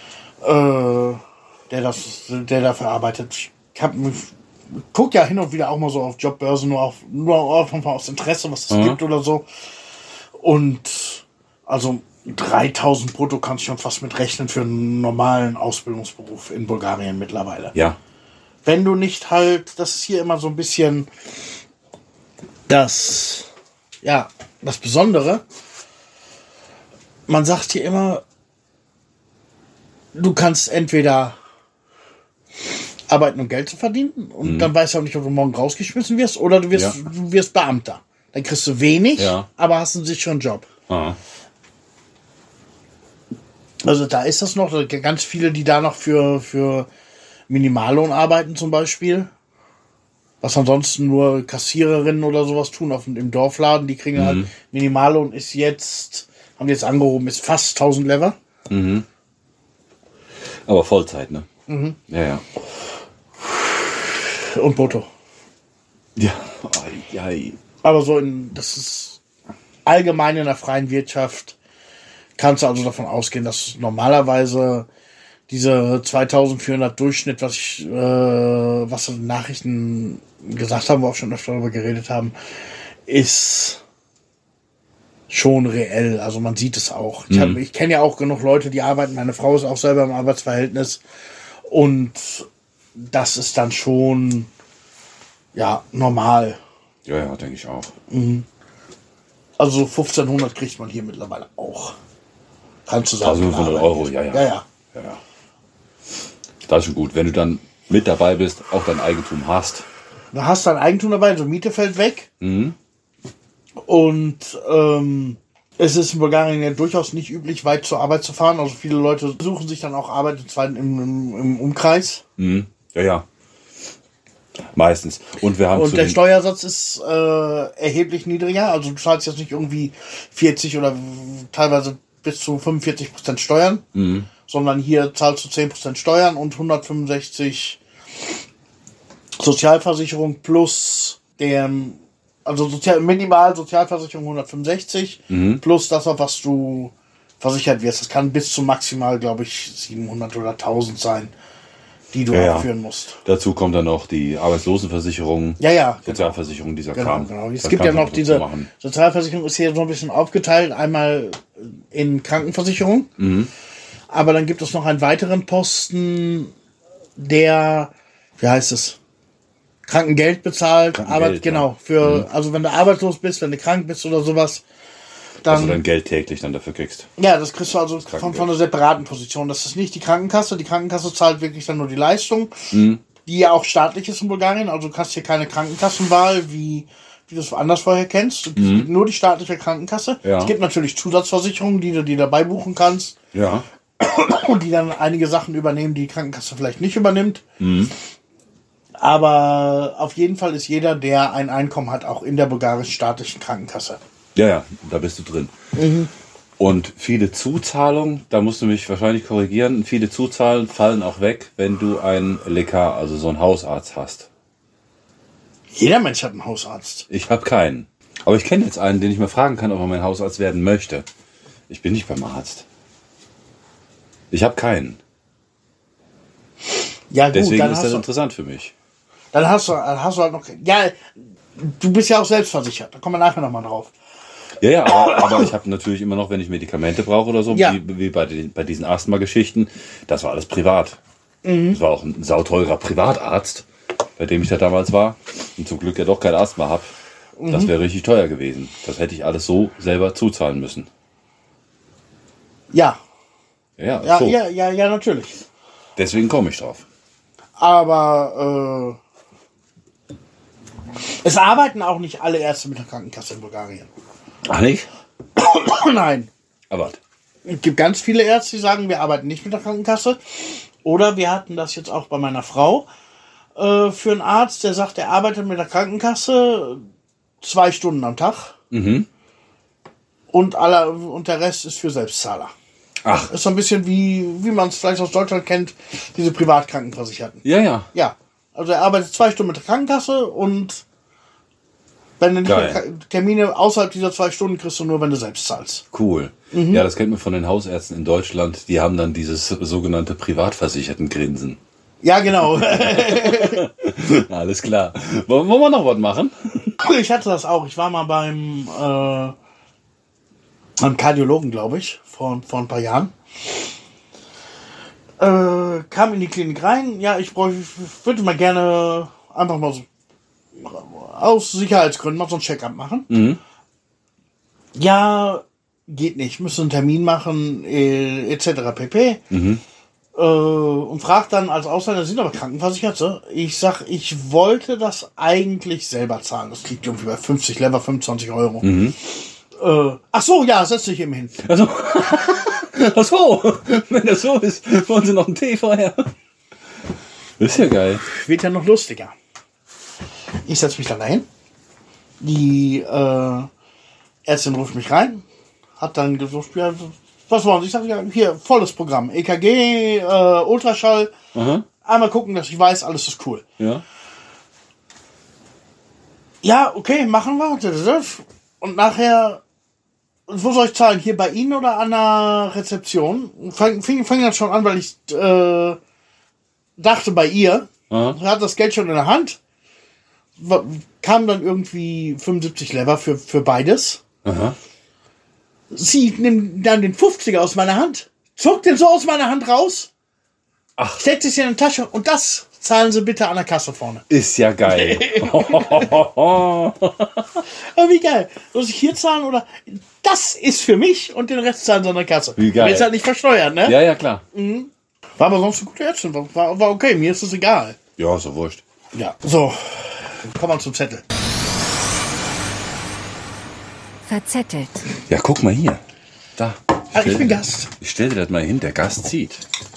der dafür arbeitet. Ich guck ja hin und wieder auch mal so auf Jobbörsen, nur aus Interesse, was es gibt oder so. Und also 3000 brutto kannst du schon fast mit rechnen für einen normalen Ausbildungsberuf in Bulgarien mittlerweile. Ja. Wenn du nicht halt, das ist hier immer so ein bisschen das Besondere. Man sagt hier immer, du kannst entweder arbeiten, um Geld zu verdienen und dann weißt du auch nicht, ob du morgen rausgeschmissen wirst, oder du wirst Beamter. Dann kriegst du wenig, aber hast einen sicheren Job. Also da ist das noch, ganz viele, die da noch für Minimallohn arbeiten zum Beispiel. Was ansonsten nur Kassiererinnen oder sowas tun im Dorfladen. Die kriegen halt, Minimallohn ist jetzt, haben die jetzt angehoben, ist fast 1000 Lever. Aber Vollzeit, ne? Ja. Und brutto. Ja. Aber das ist allgemein in der freien Wirtschaft, kannst du also davon ausgehen, dass normalerweise diese 2400 Durchschnitt, was die Nachrichten gesagt haben, wir auch schon öfter darüber geredet haben, ist schon reell. Also man sieht es auch. Ich kenne ja auch genug Leute, die arbeiten. Meine Frau ist auch selber im Arbeitsverhältnis. Und das ist dann schon, normal. Ja, denke ich auch. Also 1500 kriegt man hier mittlerweile auch. Kannst du sagen. 1500 Euro, ja. Das ist schon gut. Wenn du dann mit dabei bist, auch dein Eigentum hast. Du hast dein Eigentum dabei, also Miete fällt weg. Und es ist in Bulgarien ja durchaus nicht üblich, weit zur Arbeit zu fahren. Also viele Leute suchen sich dann auch Arbeit im Umkreis. Ja. Meistens. Und der Steuersatz ist erheblich niedriger. Also du zahlst jetzt nicht irgendwie 40 oder teilweise bis zu 45% Steuern, sondern hier zahlst du 10% Steuern und 165 Sozialversicherung plus minimal Sozialversicherung 165 plus das, auf was du versichert wirst. Das kann bis zu maximal, glaube ich, 700 oder 1000 sein, die du abführen musst. Dazu kommt dann noch die Arbeitslosenversicherung, Sozialversicherung, dieser Kram. Genau. Es gibt ja noch diese Sozialversicherung, ist hier so ein bisschen aufgeteilt, einmal in Krankenversicherung, aber dann gibt es noch einen weiteren Posten, der, Krankengeld bezahlt, also wenn du arbeitslos bist, wenn du krank bist oder sowas, dann, also dein Geld täglich dann dafür kriegst. Ja, das kriegst du also von einer separaten Position. Das ist nicht die Krankenkasse. Die Krankenkasse zahlt wirklich dann nur die Leistung, die ja auch staatlich ist in Bulgarien. Also du hast hier keine Krankenkassenwahl, wie du es woanders vorher kennst. Es gibt nur die staatliche Krankenkasse. Ja. Es gibt natürlich Zusatzversicherungen, die du dir dabei buchen kannst. Ja. die dann einige Sachen übernehmen, die Krankenkasse vielleicht nicht übernimmt. Aber auf jeden Fall ist jeder, der ein Einkommen hat, auch in der bulgarischen staatlichen Krankenkasse. Ja, da bist du drin. Und viele Zuzahlungen, da musst du mich wahrscheinlich korrigieren, viele Zuzahlungen fallen auch weg, wenn du einen Lekar, also so einen Hausarzt hast. Jeder Mensch hat einen Hausarzt. Ich habe keinen. Aber ich kenne jetzt einen, den ich mal fragen kann, ob er mein Hausarzt werden möchte. Ich bin nicht beim Arzt. Ich habe keinen. Ja gut, Deswegen dann ist hast das du, interessant für mich. dann hast du halt noch... Ja, du bist ja auch selbstversichert. Da kommen wir nachher nochmal drauf. Ja, aber ich habe natürlich immer noch, wenn ich Medikamente brauche oder so, Ja. wie bei diesen Asthma-Geschichten, das war alles privat. Das war auch ein sauteurer Privatarzt, bei dem ich da damals war. Und zum Glück ja doch kein Asthma habe. Das wäre richtig teuer gewesen. Das hätte ich alles so selber zuzahlen müssen. Ja, Ja, so. ja, natürlich. Deswegen komme ich drauf. Aber es arbeiten auch nicht alle Ärzte mit der Krankenkasse in Bulgarien. Ach nicht? Nein. Aber Es gibt ganz viele Ärzte, die sagen, wir arbeiten nicht mit der Krankenkasse. Oder wir hatten das jetzt auch bei meiner Frau für einen Arzt, der sagt, er arbeitet mit der Krankenkasse 2 Stunden am Tag. Und der Rest ist für Selbstzahler. ach, Ist so ein bisschen wie man es vielleicht aus Deutschland kennt, diese Privatkrankenversicherten. ja. Ja, also er arbeitet 2 Stunden mit der Krankenkasse und wenn du nicht Geil. Termine außerhalb dieser 2 Stunden kriegst du nur, wenn du selbst zahlst. Cool. Ja, das kennt man von den Hausärzten in Deutschland. Die haben dann dieses sogenannte privatversicherten Grinsen. Ja, genau. Alles klar. Wollen wir noch was machen? Ich hatte das auch. Ich war mal beim Kardiologen, glaube ich, vor ein paar Jahren. Kam in die Klinik rein. Ja, ich würde mal gerne einfach mal so aus Sicherheitsgründen mal so ein Check-up machen. Ja, geht nicht. Müssen einen Termin machen, etc. pp. Und fragt dann als Ausländer, sind aber krankenversichert? So? Ich sag, ich wollte das eigentlich selber zahlen. Das liegt irgendwie bei 50 Lever, 25 Euro. Ach so, ja, setz dich eben hin. Also, ach so, wenn das so ist, wollen Sie noch einen Tee vorher? Das ist ja geil. Wird ja noch lustiger. Ich setz mich dann dahin. Die Ärztin ruft mich rein. Hat dann gesagt, ja, was wollen Sie? Ich sage, ja, hier, volles Programm. EKG, Ultraschall. Einmal gucken, dass ich weiß, alles ist cool. Ja. Ja, okay, machen wir. Und nachher, wo soll ich zahlen? Hier bei Ihnen oder an der Rezeption? Fing dann schon an, weil ich dachte bei ihr. Hat das Geld schon in der Hand. Kam dann irgendwie 75 Lever für beides. Sie nimmt dann den 50er aus meiner Hand, zog den so aus meiner Hand raus, steckt es in die Tasche und das zahlen Sie bitte an der Kasse vorne. Ist ja geil. Aber wie geil. Soll ich hier zahlen oder? Das ist für mich und den Rest zahlen Sie an der Kasse. Wie geil. Aber jetzt halt nicht versteuern, ne? Ja, klar. War aber sonst eine gute Ärztin. War okay, mir ist das egal. Ja, ist doch wurscht. Ja, so. Kommen wir zum Zettel. Verzettelt. Ja, guck mal hier. Da. Ich bin Gast. Ich stell dir das mal hin, der Gast zieht.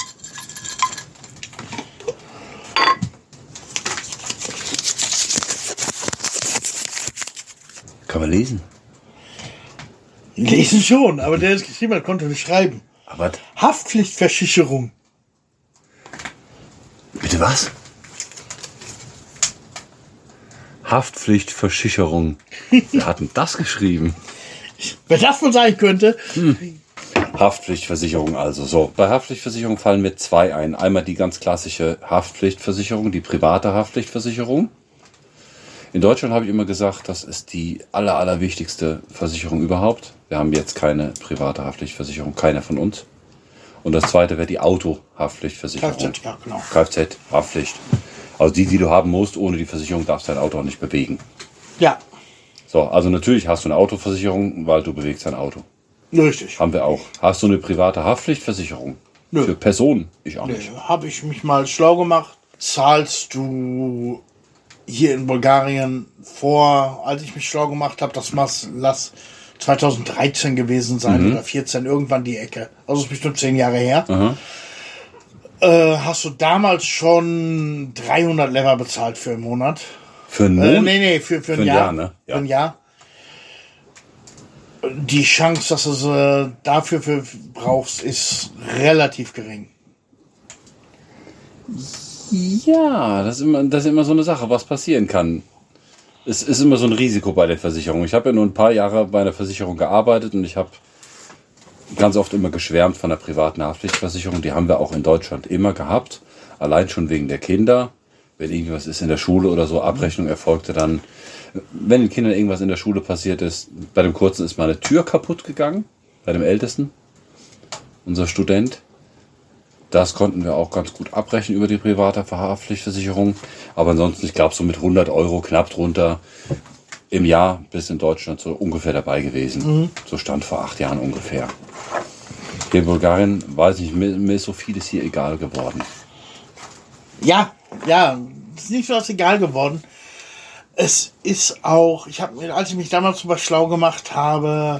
Kann man lesen. Lesen schon, aber der ist geschrieben hat, konnte nicht schreiben. Aber Haftpflichtversicherung. bitte was? Haftpflichtversicherung. Wer hat denn das geschrieben? Wer das wohl sein könnte. Haftpflichtversicherung also. So, bei Haftpflichtversicherung fallen mir 2 ein. Einmal die ganz klassische Haftpflichtversicherung, die private Haftpflichtversicherung. In Deutschland habe ich immer gesagt, das ist die allerwichtigste Versicherung überhaupt. Wir haben jetzt keine private Haftpflichtversicherung, keiner von uns. Und das zweite wäre die Autohaftpflichtversicherung. Kfz, ja, genau. Kfz-Haftpflicht. Also die du haben musst, ohne die Versicherung darfst dein Auto auch nicht bewegen. Ja, So, also natürlich hast du eine Autoversicherung, weil du bewegst dein Auto. richtig. Haben wir auch. Hast du eine private Haftpflichtversicherung? Nö. Für Personen? Ich auch nicht. Habe ich mich mal schlau gemacht. Zahlst du hier in Bulgarien als ich mich schlau gemacht habe, das 2013 gewesen sein oder 14, irgendwann die Ecke. Also ist bestimmt 10 Jahre her. Hast du damals schon 300 Lever bezahlt für einen Monat? Für einen Monat? Nee, für ein Jahr. Ne? Ja. Für ein Jahr. Die Chance, dass du es dafür brauchst, ist relativ gering. Ja, das ist immer so eine Sache, was passieren kann. Es ist immer so ein Risiko bei der Versicherung. Ich habe ja nur ein paar Jahre bei einer Versicherung gearbeitet und ich habe ganz oft immer geschwärmt von der privaten Haftpflichtversicherung. Die haben wir auch in Deutschland immer gehabt. Allein schon wegen der Kinder. Wenn irgendwas ist in der Schule oder so, Abrechnung erfolgte dann. Wenn den Kindern irgendwas in der Schule passiert ist, bei dem Kurzen ist mal eine Tür kaputt gegangen, bei dem Ältesten, unser Student. Das konnten wir auch ganz gut abrechnen über die private Haftpflichtversicherung. Aber ansonsten, ich glaube, so mit 100 Euro knapp drunter im Jahr bis in Deutschland so ungefähr dabei gewesen. So stand vor 8 Jahren ungefähr. Hier in Bulgarien, weiß ich nicht, mir ist so vieles hier egal geworden. Ja, es ist nicht so egal geworden. Es ist auch, als ich mich damals drüber schlau gemacht habe,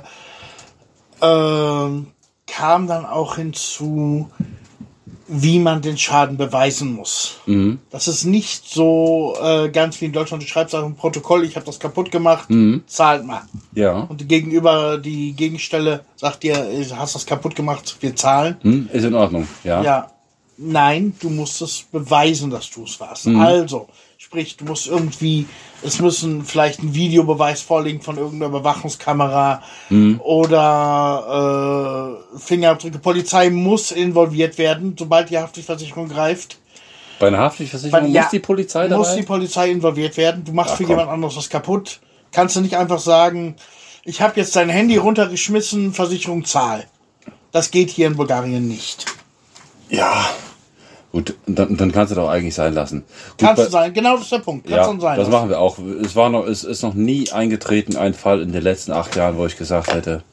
kam dann auch hinzu, wie man den Schaden beweisen muss. Das ist nicht so ganz wie in Deutschland, du schreibst auf ein Protokoll, ich habe das kaputt gemacht, zahlt mal. Ja. Und die Gegenstelle sagt dir, hast das kaputt gemacht, wir zahlen. Ist in Ordnung, ja. Ja. Nein, du musst es beweisen, dass du es warst. Also, sprich, du musst es müssen vielleicht ein Videobeweis vorliegen von irgendeiner Überwachungskamera oder Fingerabdrücke. Polizei muss involviert werden, sobald die Haftpflichtversicherung greift. Bei einer Haftpflichtversicherung muss die Polizei dabei? Muss die Polizei involviert werden. Du machst für jemand anderes was kaputt. Kannst du nicht einfach sagen, ich habe jetzt dein Handy runtergeschmissen, Versicherung zahl. Das geht hier in Bulgarien nicht. Ja, gut, dann kannst du doch eigentlich sein lassen. Kannst du sein, genau das ist der Punkt. Ja, das machen wir auch. Es ist noch nie eingetreten, ein Fall in den letzten 8 Jahren, wo ich gesagt hätte,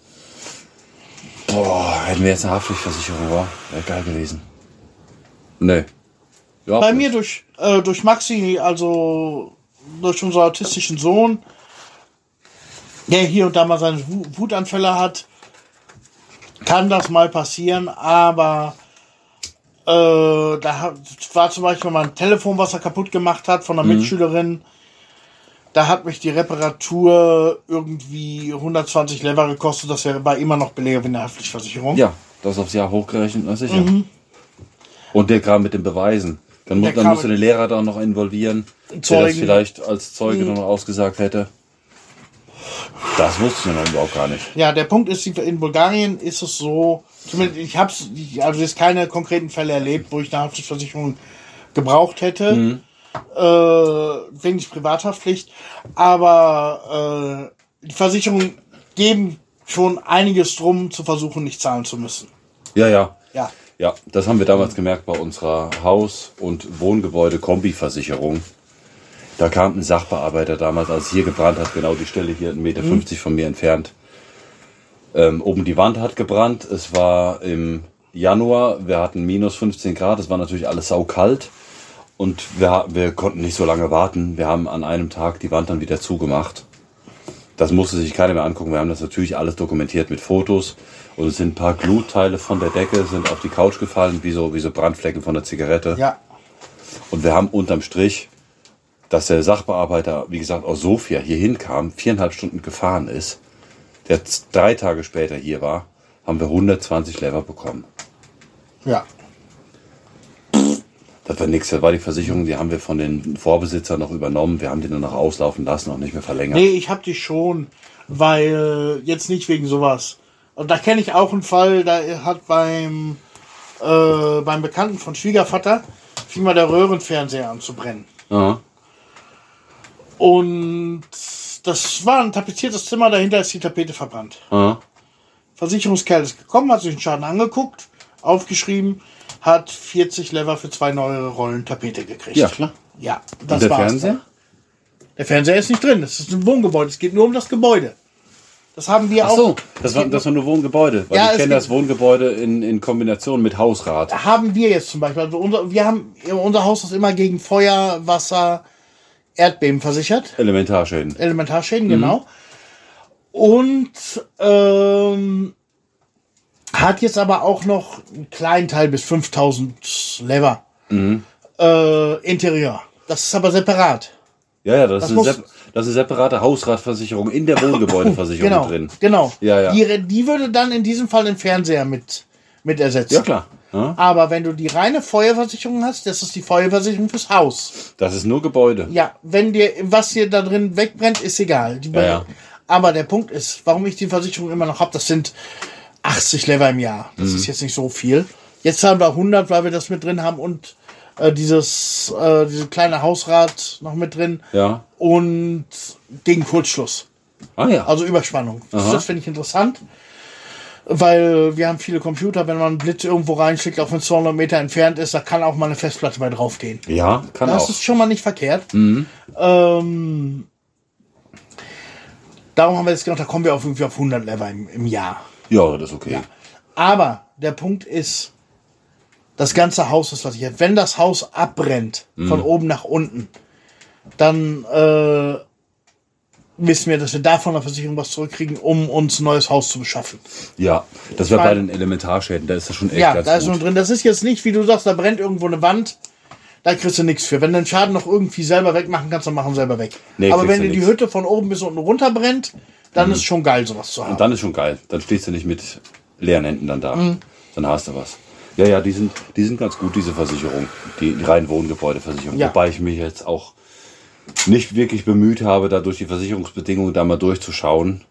hätten wir jetzt eine Haftpflichtversicherung, wäre geil gewesen. Nee. Ja, bei mir durch Maxi, also durch unseren autistischen Sohn, der hier und da mal seine Wutanfälle hat, kann das mal passieren, aber da war zum Beispiel mal ein Telefon, was er kaputt gemacht hat von einer Mitschülerin. Da hat mich die Reparatur irgendwie 120 Lever gekostet. Das wäre bei immer noch billiger wie eine Haftpflichtversicherung. Ja, das aufs Jahr hochgerechnet, na sicher. Und der Kram mit den Beweisen. Dann musst du den Lehrer da noch involvieren, der das vielleicht als Zeuge noch ausgesagt hätte. Das wusste ich noch überhaupt gar nicht. Ja, der Punkt ist, in Bulgarien ist es so, zumindest also jetzt keine konkreten Fälle erlebt, wo ich eine Haftpflichtversicherung gebraucht hätte, wenig Privathaftpflicht, aber die Versicherungen geben schon einiges drum, zu versuchen, nicht zahlen zu müssen. Ja, das haben wir damals gemerkt bei unserer Haus- und Wohngebäude-Kombi-Versicherung. Da kam ein Sachbearbeiter damals, als es hier gebrannt hat, genau die Stelle hier 1,50 Meter von mir entfernt. Oben die Wand hat gebrannt. Es war im Januar, wir hatten minus 15 Grad, es war natürlich alles saukalt. Und wir konnten nicht so lange warten. Wir haben an einem Tag die Wand dann wieder zugemacht. Das musste sich keiner mehr angucken. Wir haben das natürlich alles dokumentiert mit Fotos. Und es sind ein paar Glutteile von der Decke, sind auf die Couch gefallen, wie so Brandflecken von der Zigarette. Ja. Und wir haben unterm Strich, dass der Sachbearbeiter, wie gesagt, aus Sofia hier hinkam, 4,5 Stunden gefahren ist, der 3 Tage später hier war, haben wir 120 Lever bekommen. Ja. Das war nichts. Das war die Versicherung, die haben wir von den Vorbesitzern noch übernommen. Wir haben die nur noch auslaufen lassen und nicht mehr verlängert. Nee, ich hab die schon, weil jetzt nicht wegen sowas. Und da kenne ich auch einen Fall, da hat beim Bekannten von Schwiegervater fing mal der Röhrenfernseher an zu brennen. Aha. Und das war ein tapeziertes Zimmer, dahinter ist die Tapete verbrannt. Aha. Versicherungskerl ist gekommen, hat sich den Schaden angeguckt, aufgeschrieben, hat 40 Lever für 2 neue Rollen Tapete gekriegt. Ja, klar. Ja, das Und der war's. Fernseher? Der Fernseher ist nicht drin, das ist ein Wohngebäude, es geht nur um das Gebäude. Das haben wir Ach auch. so, das war nur Wohngebäude. Weil Ja, ich kenne das Wohngebäude in Kombination mit Hausrat. Haben wir jetzt zum Beispiel. Also unser Haus ist immer gegen Feuer, Wasser, Erdbeben versichert. Elementarschäden. Elementarschäden, genau. Und hat jetzt aber auch noch einen kleinen Teil bis 5000 Lever Interieur. Das ist aber separat. Ja, das ist eine separate Hausratversicherung in der Wohngebäudeversicherung drin. Genau. Ja. Die würde dann in diesem Fall den Fernseher mit ersetzen. Ja, klar. Ja. Aber wenn du die reine Feuerversicherung hast, das ist die Feuerversicherung fürs Haus. Das ist nur Gebäude. Ja, was dir da drin wegbrennt, ist egal. Ja. Aber der Punkt ist, warum ich die Versicherung immer noch habe, das sind 80 Lever im Jahr. Das ist jetzt nicht so viel. Jetzt haben wir 100, weil wir das mit drin haben und diese kleine Hausrat noch mit drin. Ja. Und gegen Kurzschluss. Ah ja. Also Überspannung. Aha. Das finde ich interessant. Weil wir haben viele Computer, wenn man einen Blitz irgendwo reinschickt, auch wenn es 200 Meter entfernt ist, da kann auch mal eine Festplatte bei draufgehen. Ja, kann das auch. Das ist schon mal nicht verkehrt. Darum haben wir jetzt gedacht, da kommen wir irgendwie auf 100 Lever im Jahr. Ja, das ist okay. Ja. Aber der Punkt ist, das ganze Haus ist versichert. Wenn das Haus abbrennt, von oben nach unten, dann wissen wir, dass wir davon der Versicherung was zurückkriegen, um uns ein neues Haus zu beschaffen. Ja, das wäre bei den Elementarschäden, da ist das schon echt ganz gut. Ja, da ist schon drin. Das ist jetzt nicht, wie du sagst, da brennt irgendwo eine Wand, da kriegst du nichts für. Wenn du den Schaden noch irgendwie selber wegmachen kannst, dann machen selber weg. Nee, aber wenn dir die Hütte von oben bis unten runter brennt, dann ist schon geil, sowas zu haben. Und dann ist schon geil. Dann stehst du nicht mit leeren Händen dann da. Dann hast du was. Ja, die sind ganz gut, diese Versicherung. Die reinen Wohngebäudeversicherung. Ja. Wobei ich mich jetzt auch nicht wirklich bemüht habe, da durch die Versicherungsbedingungen da mal durchzuschauen,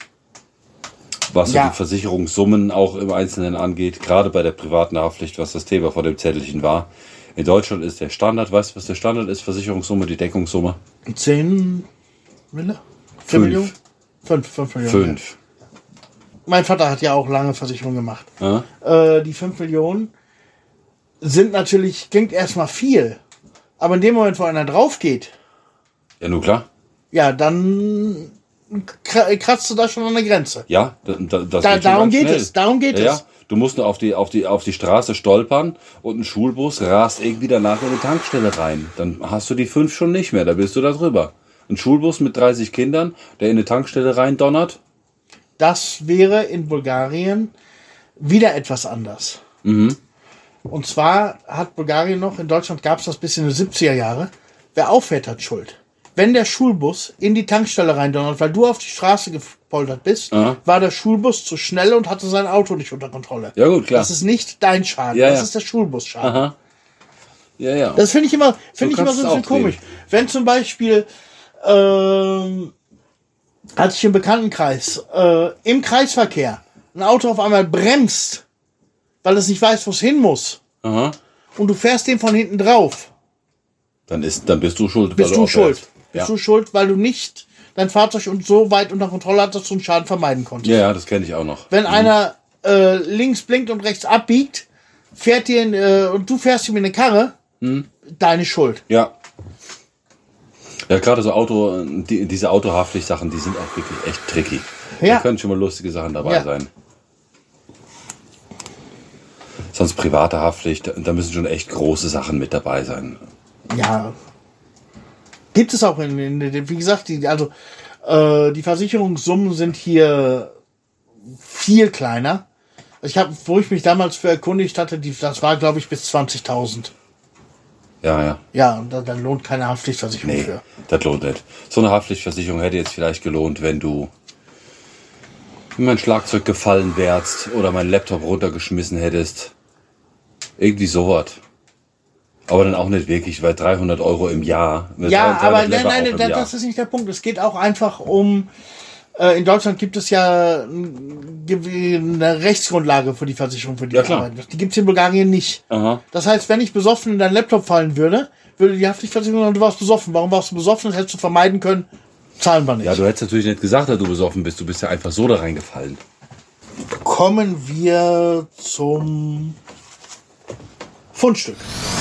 was so die Versicherungssummen auch im Einzelnen angeht, gerade bei der privaten Haftpflicht, was das Thema vor dem Zettelchen war. In Deutschland ist der Standard, weißt du, was der Standard ist? Versicherungssumme, die Deckungssumme? 10 Mille? 4 Millionen? 5 Millionen. 5. Mein Vater hat ja auch lange Versicherungen gemacht. Ja? Die 5 Millionen sind natürlich, klingt erstmal viel, aber in dem Moment, wo einer drauf geht, Ja, nun klar. ja, dann kratzt du da schon an der Grenze. Ja, Darum geht es. Ja. Du musst nur auf die Straße stolpern und ein Schulbus rast irgendwie danach in eine Tankstelle rein. Dann hast du die 5 schon nicht mehr, da bist du da drüber. Ein Schulbus mit 30 Kindern, der in eine Tankstelle rein donnert. Das wäre in Bulgarien wieder etwas anders. Und zwar hat Bulgarien noch, in Deutschland gab es das bis in die 70er Jahre, wer auffährt, hat Schuld. Wenn der Schulbus in die Tankstelle reindonnert, weil du auf die Straße gepoltert bist, war der Schulbus zu schnell und hatte sein Auto nicht unter Kontrolle. Ja gut, klar. Das ist nicht dein Schaden, das ist der Schulbusschaden. Aha. Ja. Das finde ich immer so ein kannst bisschen du komisch. Wenn zum Beispiel, hatte ich im Bekanntenkreis, im Kreisverkehr, ein Auto auf einmal bremst, weil es nicht weiß, wo es hin muss, Aha. und du fährst dem von hinten drauf. Dann bist du schuld. Bist du schuld. Ja. Bist du schuld, weil du nicht dein Fahrzeug und so weit unter Kontrolle hattest, dass du einen Schaden vermeiden konntest. Ja, das kenne ich auch noch. Wenn einer links blinkt und rechts abbiegt, fährt dir und du fährst ihm in eine Karre, deine Schuld. Ja. Ja, gerade so diese Autohaftpflicht-Sachen, die sind auch wirklich echt tricky. Ja. Da können schon mal lustige Sachen dabei sein. Sonst private Haftpflicht, da müssen schon echt große Sachen mit dabei sein. Ja. Gibt es auch wie gesagt, die Versicherungssummen sind hier viel kleiner. Wo ich mich damals für erkundigt hatte, das war, glaube ich, bis 20.000. Ja. Ja, und da lohnt keine Haftpflichtversicherung für. Das lohnt nicht. So eine Haftpflichtversicherung hätte jetzt vielleicht gelohnt, wenn mein Schlagzeug gefallen wärst oder mein Laptop runtergeschmissen hättest. Irgendwie sowas. Aber dann auch nicht wirklich, weil 300 € im Jahr. Ja, aber nein, das ist nicht der Punkt. Es geht auch einfach um, in Deutschland gibt es ja eine Rechtsgrundlage für die Versicherung für die Arbeit. Die gibt es in Bulgarien nicht. Aha. Das heißt, wenn ich besoffen in deinen Laptop fallen würde die Haftpflichtversicherung sagen, du warst besoffen. Warum warst du besoffen? Das hättest du vermeiden können. Zahlen wir nicht. Ja, du hättest natürlich nicht gesagt, dass du besoffen bist. Du bist ja einfach so da reingefallen. Kommen wir zum Fundstück.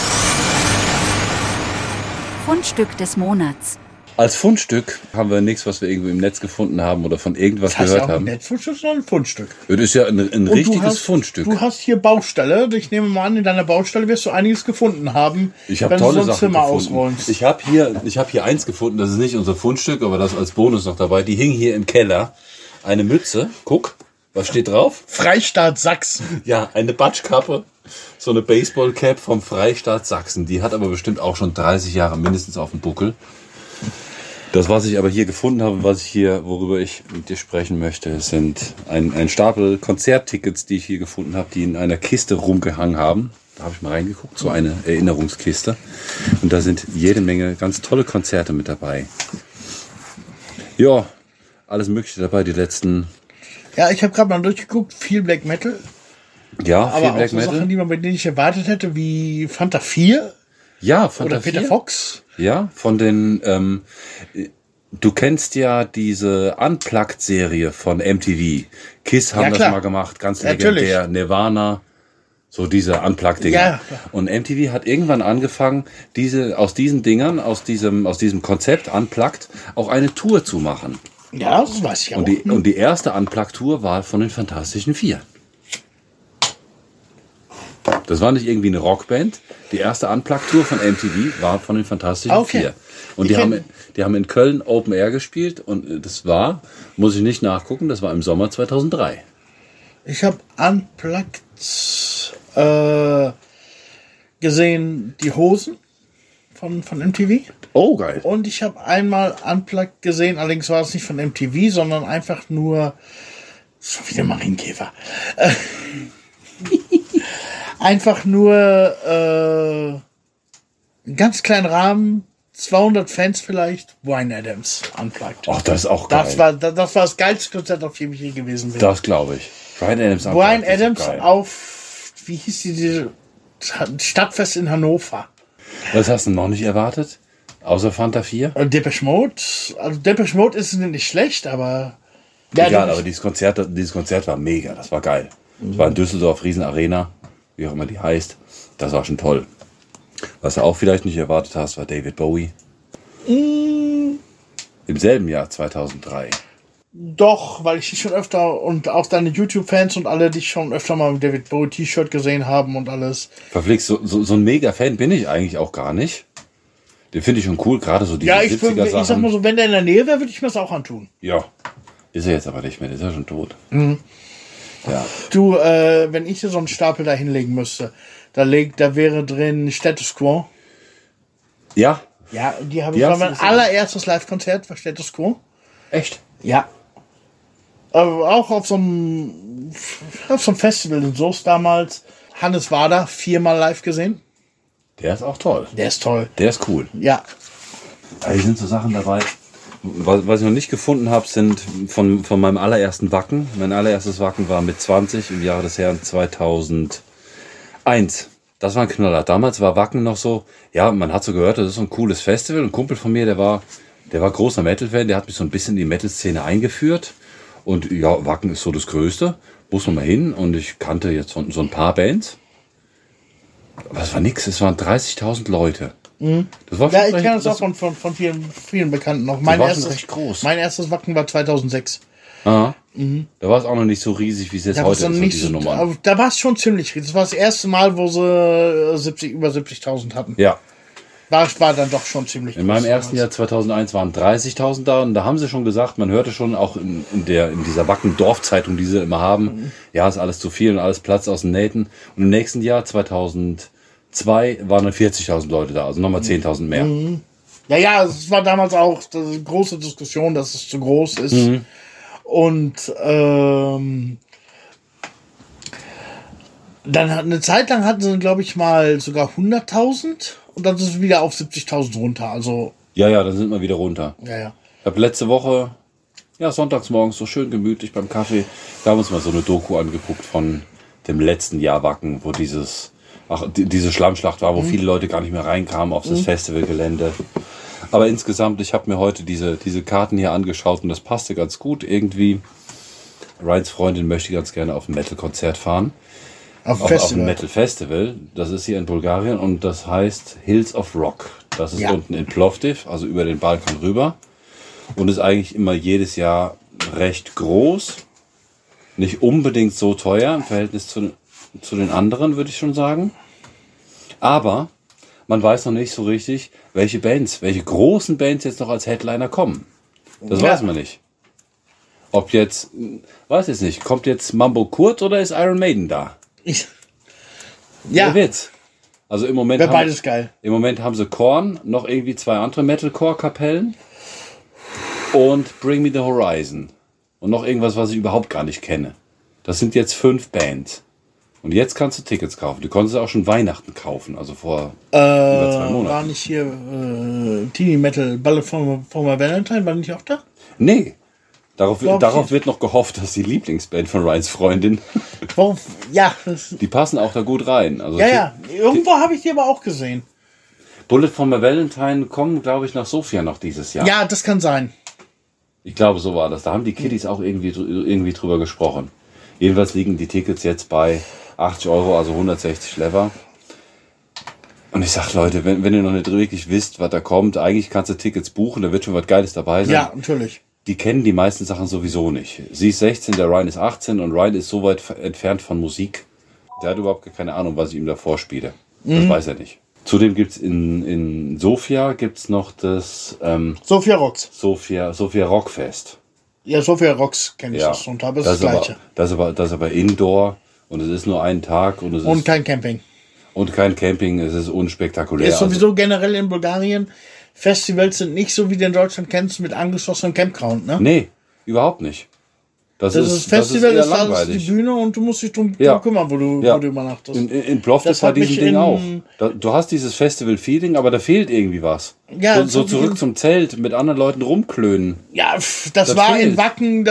Fundstück des Monats. Als Fundstück haben wir nichts, was wir irgendwo im Netz gefunden haben oder von irgendwas gehört haben. Ein Netzfundstück, sondern ein Fundstück. Das ist ja ein richtiges Fundstück. Du hast hier Baustelle. Ich nehme mal an, in deiner Baustelle wirst du einiges gefunden haben. Ich habe tolle Sachen Zimmer gefunden. Ausräumst. Ich habe hier eins gefunden, das ist nicht unser Fundstück, aber das als Bonus noch dabei. Die hing hier im Keller. eine Mütze. Guck, was steht drauf? Freistaat Sachsen. Ja, eine Batschkappe. So eine Baseballcap vom Freistaat Sachsen. Die hat aber bestimmt auch schon 30 Jahre mindestens auf dem Buckel. Das, was ich aber hier gefunden habe, worüber ich mit dir sprechen möchte, sind ein Stapel Konzerttickets, die ich hier gefunden habe, die in einer Kiste rumgehangen haben. Da habe ich mal reingeguckt, so eine Erinnerungskiste. Und da sind jede Menge ganz tolle Konzerte mit dabei. Ja, alles Mögliche dabei, die letzten... Ja, ich habe gerade mal durchgeguckt, viel Black Metal. Ja, aber viel auch Black so Metal. Sachen, die man bei denen ich erwartet hätte, wie Fanta 4 Ja, von oder der Peter 4. Fox. Ja, von den, du kennst ja diese Unplugged-Serie von MTV. Kiss haben Ja, das klar. mal gemacht, ganz Natürlich. legendär. Nirvana, so diese Unplugged-Dinger. Ja. Und MTV hat irgendwann angefangen, aus diesen Dingern, aus diesem Konzept Unplugged, auch eine Tour zu machen. Ja, das weiß ich auch. Und die erste Unplugged-Tour war von den Fantastischen Vier. Das war nicht irgendwie eine Rockband. Die erste Unplugged-Tour von MTV war von den Fantastischen Vier. Und die haben in Köln Open Air gespielt und das war, muss ich nicht nachgucken, das war im Sommer 2003. Ich habe Unplugged gesehen, die Hosen von MTV. Oh, geil. Und ich habe einmal Unplugged gesehen, allerdings war es nicht von MTV, sondern einfach nur, schon wieder Marienkäfer. Einfach nur einen ganz kleinen Rahmen, 200 Fans vielleicht, Bryan Adams Unplugged. Ach, das ist auch geil. Das war das geilste Konzert, auf dem ich je gewesen bin. Das glaube ich. Bryan Adams. Bryan Unplugged ist Adams geil. auf, wie hieß diese Stadtfest in Hannover. Was hast du noch nicht erwartet? Außer Fanta 4? Depeche Mode. Also Depeche Mode ist nicht schlecht, aber... Ja, Egal, aber dieses Konzert war mega. Das war geil. Das war in Düsseldorf, Riesenarena, wie auch immer die heißt. Das war schon toll. Was du auch vielleicht nicht erwartet hast, war David Bowie. Im selben Jahr, 2003. Doch, weil ich dich schon öfter und auch deine YouTube-Fans und alle dich schon öfter mal mit David Bowie T-Shirt gesehen haben und alles. Verflixt, so ein Mega-Fan bin ich eigentlich auch gar nicht. Den finde ich schon cool, gerade so diese Ja, ich 70er-Sachen. sag mal so, wenn der in der Nähe wäre, würde ich mir das auch antun. Ja, ist er jetzt aber nicht mehr, der ist ja schon tot. Ja. Du, wenn ich dir so einen Stapel da hinlegen müsste, da wäre drin Status Quo. Ja, Ja, die habe Wie ich hast mein du das allererstes Live-Konzert war Status Quo. echt? Ja. Aber auch auf so einem Festival in Soest damals. Hannes Wader 4-mal live gesehen. Der ist auch toll. Der ist toll. Der ist cool. Ja. Da sind so Sachen dabei. Was ich noch nicht gefunden habe, sind von meinem allerersten Wacken. Mein allererstes Wacken war mit 20 im Jahre des Herrn 2001. Das war ein Knaller. Damals war Wacken noch so, ja, man hat so gehört, das ist so ein cooles Festival. Ein Kumpel von mir, der war großer Metal-Fan, der hat mich so ein bisschen in die Metal-Szene eingeführt. Und ja, Wacken ist so das Größte. Muss man mal hin. Und ich kannte jetzt so ein paar Bands. Aber es war nix, es waren 30.000 Leute. Das war schon Ja, ich recht- kenne das auch von vielen Bekannten noch. war schon recht groß. Mein erstes Wacken war 2006. Aha. Da war es auch noch nicht so riesig, wie es jetzt Da heute war's ist, noch mit diese so, Nummer. aber da war es schon ziemlich riesig. Das war das erste Mal, wo sie über 70.000 hatten. Ja, War dann doch schon ziemlich in meinem ersten Jahr 2001 waren 30.000 da und da haben sie schon gesagt, man hörte schon auch in dieser Wacken-Dorfzeitung, die sie immer haben, ja, ist alles zu viel und alles Platz aus den Nähten. Und im nächsten Jahr, 2002, waren dann 40.000 Leute da, also nochmal 10.000 mehr. Ja, es war damals auch eine große Diskussion, dass es zu groß ist. Und dann eine Zeit lang hatten sie, glaube ich, mal sogar 100.000 und dann sind sie wieder auf 70.000 runter. Also, Ja, dann sind wir wieder runter. ja. Ich habe letzte Woche, ja, sonntags morgens so schön gemütlich beim Kaffee, da haben wir uns mal so eine Doku angeguckt von dem letzten Jahr Wacken, wo diese Schlammschlacht war, wo viele Leute gar nicht mehr reinkamen auf das Festivalgelände. Aber insgesamt, ich habe mir heute diese Karten hier angeschaut und das passte ganz gut. Irgendwie, Ryans Freundin möchte ganz gerne auf ein Metal-Konzert fahren. Auf Auf ein Festival. Metal-Festival. Das ist hier in Bulgarien und das heißt Hills of Rock. Das ist Ja. unten in Plovdiv, also über den Balkan rüber. Und ist eigentlich immer jedes Jahr recht groß. Nicht unbedingt so teuer im Verhältnis zu den anderen, würde ich schon sagen. Aber man weiß noch nicht so richtig, welche großen Bands jetzt noch als Headliner kommen. Das Ja. weiß man nicht. Ob jetzt, weiß jetzt nicht, kommt jetzt Mambo Kurt oder ist Iron Maiden da? Ja, Wer wird's? Also im Moment wäre beides geil. Im Moment haben sie Korn, noch irgendwie 2 andere Metalcore-Kapellen und Bring Me the Horizon. Und noch irgendwas, was ich überhaupt gar nicht kenne. Das sind jetzt 5 Bands. Und jetzt kannst du Tickets kaufen. Du konntest auch schon Weihnachten kaufen, also vor über 2 Monaten. War nicht hier Teeny Metal Ballad from My Valentine, war nicht auch da? Nee. Darauf wird noch gehofft, dass die Lieblingsband von Ryans Freundin, Warum? Ja, die passen auch da gut rein. Also ja. Irgendwo habe ich die aber auch gesehen. Bullet for My Valentine kommen, glaube ich, nach Sofia noch dieses Jahr. Ja, das kann sein. Ich glaube, so war das. Da haben die Kiddies auch irgendwie drüber gesprochen. Jedenfalls liegen die Tickets jetzt bei 80 €, also 160 Lever. Und ich sag, Leute, wenn ihr noch nicht wirklich wisst, was da kommt, eigentlich kannst du Tickets buchen, da wird schon was Geiles dabei sein. Ja, natürlich. Die kennen die meisten Sachen sowieso nicht. Sie ist 16, der Ryan ist 18 und Ryan ist so weit entfernt von Musik. Der hat überhaupt keine Ahnung, was ich ihm da vorspiele. Das weiß er nicht. Zudem gibt's in Sofia gibt's noch das Sofia Rocks. Sofia Rockfest. Ja, Sofia Rocks kenne ich Ja, das und habe das Gleiche. Das ist aber Indoor und es ist nur ein Tag und es Und ist kein Camping. und kein Camping. Es ist unspektakulär. Ist sowieso generell in Bulgarien, Festivals sind nicht so, wie du in Deutschland kennst, mit angeschlossenem Campground, ne? Nee, überhaupt nicht. Das ist Festival eher ist alles langweilig. die Bühne und du musst dich drum kümmern, wo du übernachtest. In Plovdiv Das war hat mich dieses Ding auch. Du hast dieses Festival-Feeling, aber da fehlt irgendwie was. Ja, so zurück zum Zelt, mit anderen Leuten rumklönen. Ja, das war fehlt. in Wacken,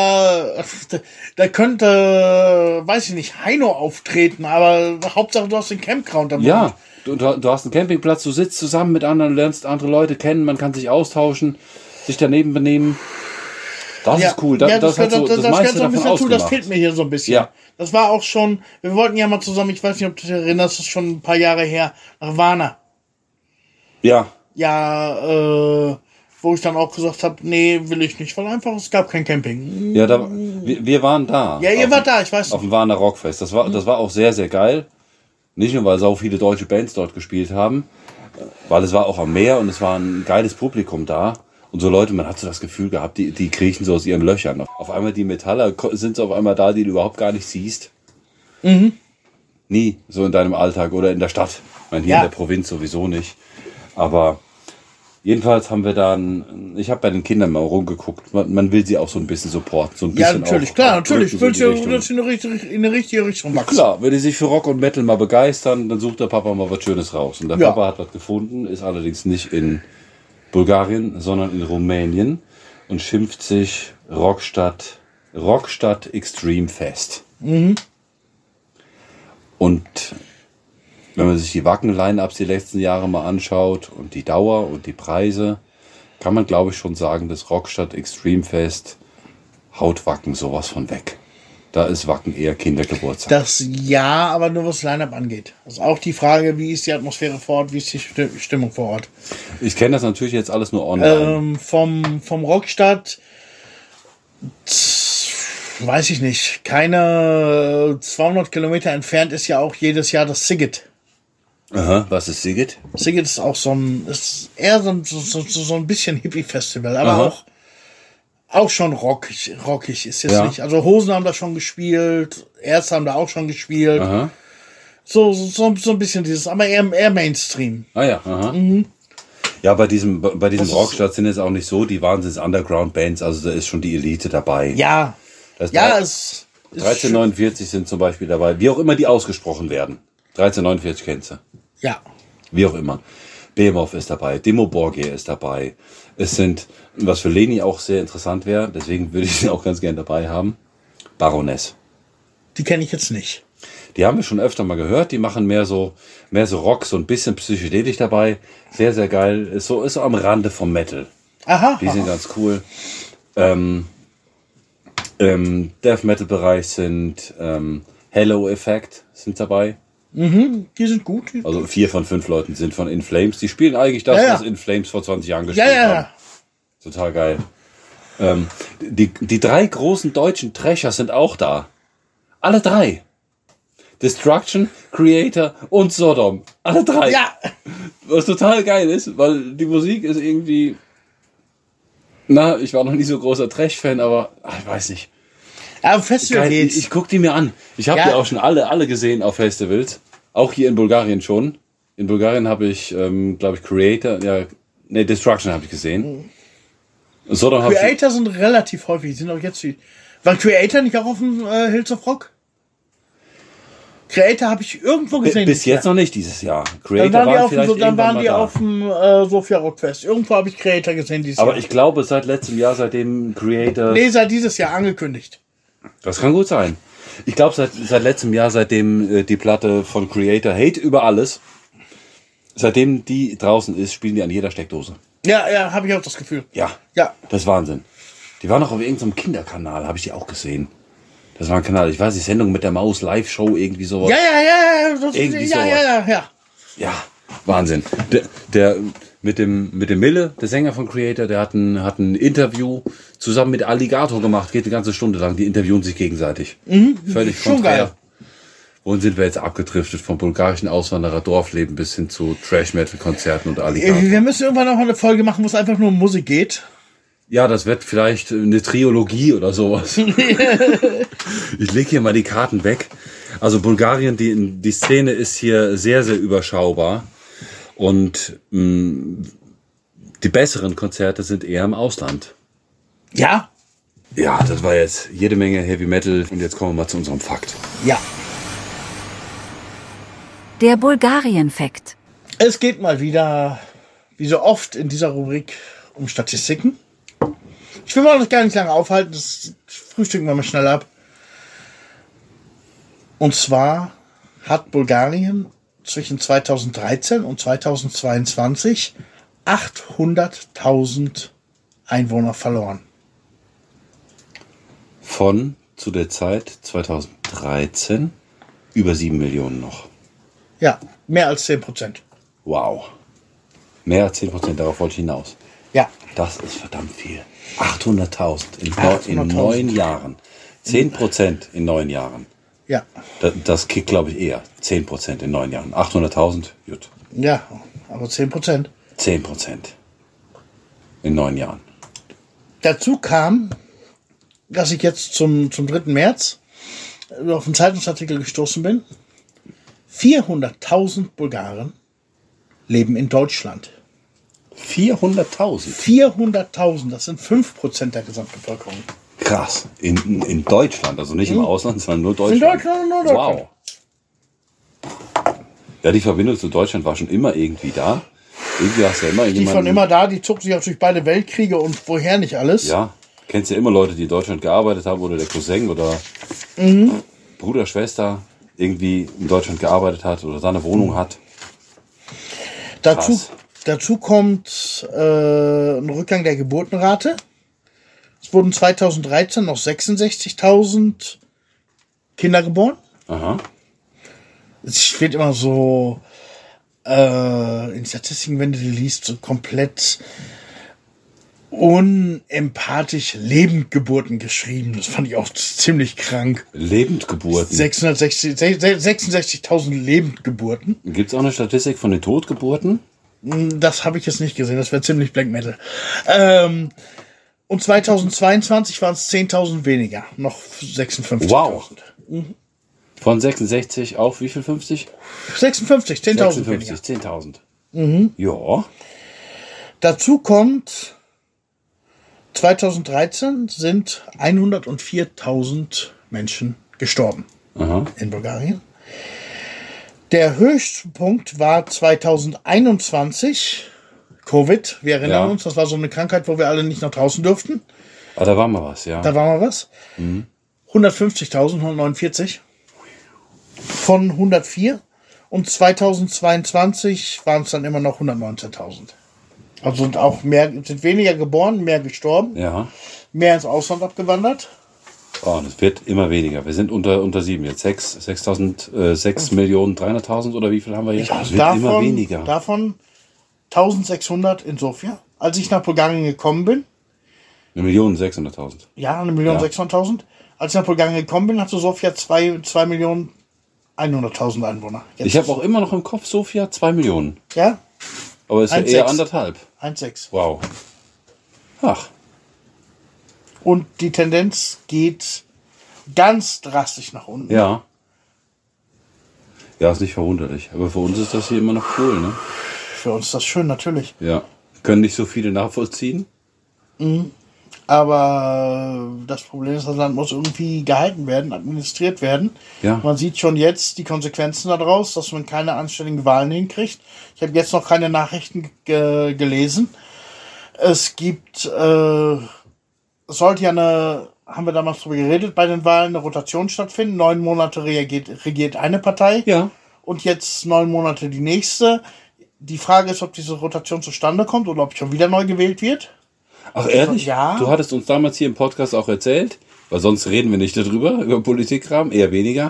da könnte, weiß ich nicht, Heino auftreten, aber Hauptsache du hast den Campground dabei. Ja, du hast einen Campingplatz, du sitzt zusammen mit anderen, lernst andere Leute kennen, man kann sich austauschen, sich daneben benehmen. Das ist cool. Das hat so das meiste davon ausgemacht. Das fehlt mir hier so ein bisschen. Ja. Das war auch schon, wir wollten ja mal zusammen, ich weiß nicht, ob du dich erinnerst, das ist schon ein paar Jahre her, nach Varna. Ja. Ja, wo ich dann auch gesagt habe, nee, will ich nicht, weil einfach es gab kein Camping. Ja, wir waren da. Ja, ihr wart da, ich weiß Auf nicht. dem Warner Rockfest. Das war auch sehr, sehr geil. Nicht nur, weil so viele deutsche Bands dort gespielt haben, weil es war auch am Meer und es war ein geiles Publikum da. Und so Leute, man hat so das Gefühl gehabt, die kriechen so aus ihren Löchern. Auf einmal die Metaller sind so auf einmal da, die du überhaupt gar nicht siehst. Nie so in deinem Alltag oder in der Stadt. Ich meine, hier in der Provinz sowieso nicht. Aber jedenfalls haben wir dann, ich habe bei den Kindern mal rumgeguckt, man will sie auch so ein bisschen supporten. So ein bisschen Ja, natürlich, auch, klar, auch natürlich. drücken, so in die Richtung. In eine richtige Richtung wachsen. Klar, wenn die sich für Rock und Metal mal begeistern, dann sucht der Papa mal was Schönes raus. Und der Papa hat was gefunden, ist allerdings nicht in Bulgarien, sondern in Rumänien und schimpft sich Rockstadt Extreme Fest. Und wenn man sich die Wacken-Line-Ups die letzten Jahre mal anschaut und die Dauer und die Preise, kann man glaube ich schon sagen, das Rockstadt Extreme Fest haut Wacken sowas von weg. Da ist Wacken eher Kindergeburtstag. Das ja, aber nur was Line-Up angeht. Also auch die Frage, wie ist die Atmosphäre vor Ort, wie ist die Stimmung vor Ort. Ich kenne das natürlich jetzt alles nur online. Vom Rockstadt, weiß ich nicht, keine 200 Kilometer entfernt ist ja auch jedes Jahr das Sigget. Aha, was ist Sigget? Sigget ist auch ist eher so ein bisschen Hippie-Festival, aber auch schon rockig ist jetzt nicht. Also Hosen haben da schon gespielt, Ärzte haben da auch schon gespielt. Aha. So ein bisschen dieses, aber eher Mainstream. Ah ja, aha. Ja, bei diesem Rockstadt sind es auch nicht so die Wahnsinns-Underground-Bands, also da ist schon die Elite dabei. Ja. Das Ja, es ist 1349 sind zum Beispiel dabei, wie auch immer die ausgesprochen werden. 1349 kennst du. Ja. Wie auch immer. Behemoth ist dabei, Dimmu Borgir ist dabei. Es sind, was für Leni auch sehr interessant wäre, deswegen würde ich sie auch ganz gern dabei haben, Baroness. Die kenne ich jetzt nicht. Die haben wir schon öfter mal gehört, die machen mehr so Rock, so ein bisschen psychedelisch dabei. Sehr, sehr geil. Ist so am Rande vom Metal. Aha. Die sind ganz cool. Im Death Metal Bereich sind Hello Effect sind dabei. Die sind gut. Also 4 von 5 Leuten sind von In Flames. Die spielen eigentlich das, was In Flames vor 20 Jahren gespielt haben. Total geil. Die 3 großen deutschen Thrasher sind auch da. Alle 3. Destruction, Creator und Sodom. Alle 3. Ja. Was total geil ist, weil die Musik ist irgendwie Na, ich war noch nie so großer Trash-Fan, aber ich weiß nicht. Aber Festival geht's. Ich guck die mir an. Ich habe die auch schon alle gesehen auf Festivals. Auch hier in Bulgarien schon. In Bulgarien habe ich, glaube ich, Destruction habe ich gesehen. Creator sind relativ häufig, sind auch jetzt die. War Creator nicht auch auf dem Hills of Rock? Creator habe ich irgendwo gesehen. Bis jetzt noch nicht dieses Jahr. Creator dann waren die auf dem Sofia Rockfest. Irgendwo habe ich Creator gesehen dieses Jahr. Aber ich glaube seit letztem Jahr, seitdem Creator... Nee, seit dieses Jahr angekündigt. Das kann gut sein. Ich glaube seit letztem Jahr, seitdem die Platte von Creator Hate über alles, seitdem die draußen ist, spielen die an jeder Steckdose. Ja, habe ich auch das Gefühl. Ja. Das ist Wahnsinn. Die waren noch auf irgendeinem Kinderkanal, habe ich die auch gesehen. Das war ein Kanal, ich weiß nicht, Sendung mit der Maus, Live-Show, irgendwie sowas. Ja, Wahnsinn. Der mit dem Mille, der Sänger von Creator, der hat ein Interview zusammen mit Alligator gemacht, geht eine ganze Stunde lang, die interviewen sich gegenseitig. Völlig schon geil. Wohin sind wir jetzt abgedriftet? Vom bulgarischen Auswanderer Dorfleben bis hin zu Trash-Metal-Konzerten und Alligator. Wir müssen irgendwann noch mal eine Folge machen, wo es einfach nur um Musik geht. Ja, das wird vielleicht eine Triologie oder sowas. Ich lege hier mal die Karten weg. Also Bulgarien, die Szene ist hier sehr, sehr überschaubar. Und die besseren Konzerte sind eher im Ausland. Ja? Ja, das war jetzt jede Menge Heavy Metal. Und jetzt kommen wir mal zu unserem Fakt. Ja. Der Bulgarien-Fakt. Es geht mal wieder, wie so oft in dieser Rubrik, um Statistiken. Ich will mal noch gar nicht lange aufhalten, das frühstücken wir mal schnell ab. Und zwar hat Bulgarien zwischen 2013 und 2022 800.000 Einwohner verloren. Von zu der Zeit 2013 über 7 Millionen noch. Ja, mehr als 10%. Wow. Mehr als 10%, darauf wollte ich hinaus. Ja. Das ist verdammt viel. 800.000 in 9 Jahren. 10% in 9 Jahren. Ja. Das kickt, glaube ich, eher. 10% in 9 Jahren. 800.000, gut. Ja, aber 10%. 10% in 9 Jahren. Dazu kam, dass ich jetzt zum 3. März auf einen Zeitungsartikel gestoßen bin. 400.000 Bulgaren leben in Deutschland. 400.000? 400.000, das sind 5% der Gesamtbevölkerung. Krass. In Deutschland, also nicht im Ausland, sondern nur Deutschland. In Deutschland und nur Deutschland. Wow. Ja, die Verbindung zu Deutschland war schon immer irgendwie da. Irgendwie hast du ja immer Die jemanden... von immer da, die zucken sich auch durch beide Weltkriege und woher nicht alles. Ja, kennst ja immer Leute, die in Deutschland gearbeitet haben oder der Cousin oder Bruder, Schwester irgendwie in Deutschland gearbeitet hat oder seine Wohnung hat. Dazu kommt ein Rückgang der Geburtenrate. Es wurden 2013 noch 66.000 Kinder geboren. Aha. Es wird immer so in Statistiken, wenn du die liest, so komplett unempathisch Lebendgeburten geschrieben. Das fand ich auch ziemlich krank. Lebendgeburten? 66.000 Lebendgeburten. Gibt es auch eine Statistik von den Totgeburten? Das habe ich jetzt nicht gesehen. Das wäre ziemlich Black Metal. Und 2022 waren es 10.000 weniger. Noch 56.000. Wow. Von 66 auf wie viel? 50? 56, 10.000 weniger. 10.000. Ja. Dazu kommt, 2013 sind 104.000 Menschen gestorben. Aha. In Bulgarien. Der Höchstpunkt war 2021, Covid. Wir erinnern uns, das war so eine Krankheit, wo wir alle nicht nach draußen durften. Ah, da war mal was, ja. 150.000, 149 von 104. Und 2022 waren es dann immer noch 119.000. Also sind auch sind weniger geboren, mehr gestorben. Ja. Mehr ins Ausland abgewandert. Oh, und es wird immer weniger. Wir sind unter 7 jetzt. 6.300.000 oder wie viel haben wir jetzt? Ja, es wird immer weniger. Davon 1.600 in Sofia. Als ich nach Bulgarien gekommen bin. 1.600.000. Ja, 1.600.000. Als ich nach Bulgarien gekommen bin, hatte Sofia 2.100.000 Einwohner. Jetzt ich habe auch immer noch im Kopf Sofia 2 Millionen. Ja? Aber es ist ja eher 1,5. 1,6. Wow. Ach. Und die Tendenz geht ganz drastisch nach unten. Ja. Ja, ist nicht verwunderlich. Aber für uns ist das hier immer noch cool, ne? Für uns ist das schön, natürlich. Ja. Können nicht so viele nachvollziehen. Aber das Problem ist, das Land muss irgendwie gehalten werden, administriert werden. Ja. Man sieht schon jetzt die Konsequenzen daraus, dass man keine anständigen Wahlen hinkriegt. Ich habe jetzt noch keine Nachrichten gelesen. Es gibt, sollte ja haben wir damals drüber geredet, bei den Wahlen eine Rotation stattfinden. 9 Monate regiert eine Partei. Ja. Und jetzt 9 Monate die nächste. Die Frage ist, ob diese Rotation zustande kommt oder ob schon wieder neu gewählt wird. Ach, ehrlich? Ja. Du hattest uns damals hier im Podcast auch erzählt, weil sonst reden wir nicht darüber, über Politikkram, eher weniger,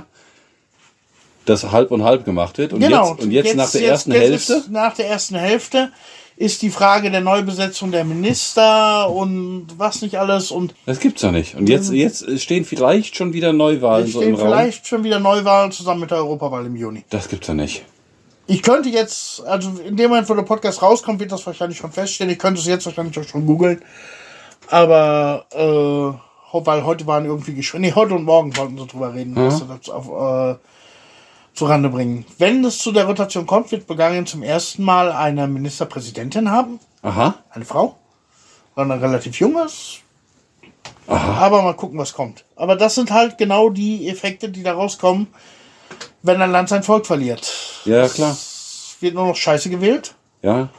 dass halb und halb gemacht wird. Und Genau. jetzt nach der ersten Hälfte? Nach der ersten Hälfte ist die Frage der Neubesetzung der Minister und was nicht alles. Und Das gibt's doch nicht. Und jetzt stehen vielleicht schon wieder Neuwahlen es so im stehen Raum. vielleicht schon wieder Neuwahlen zusammen mit der Europawahl im Juni. Das gibt's doch nicht. Ich könnte jetzt, also in dem Moment, wo der Podcast rauskommt, wird das wahrscheinlich schon feststehen. Ich könnte es jetzt wahrscheinlich auch schon googeln. Aber, weil heute waren irgendwie heute und morgen wollten sie drüber reden, was sie das zu Rande bringen. Wenn es zu der Rotation kommt, wird Bulgarien zum ersten Mal eine Ministerpräsidentin haben. Aha. Eine Frau. Eine relativ junges. Aha. Aber mal gucken, was kommt. Aber das sind halt genau die Effekte, die da rauskommen, wenn ein Land sein Volk verliert. Ja, klar. Es wird nur noch Scheiße gewählt. Ja,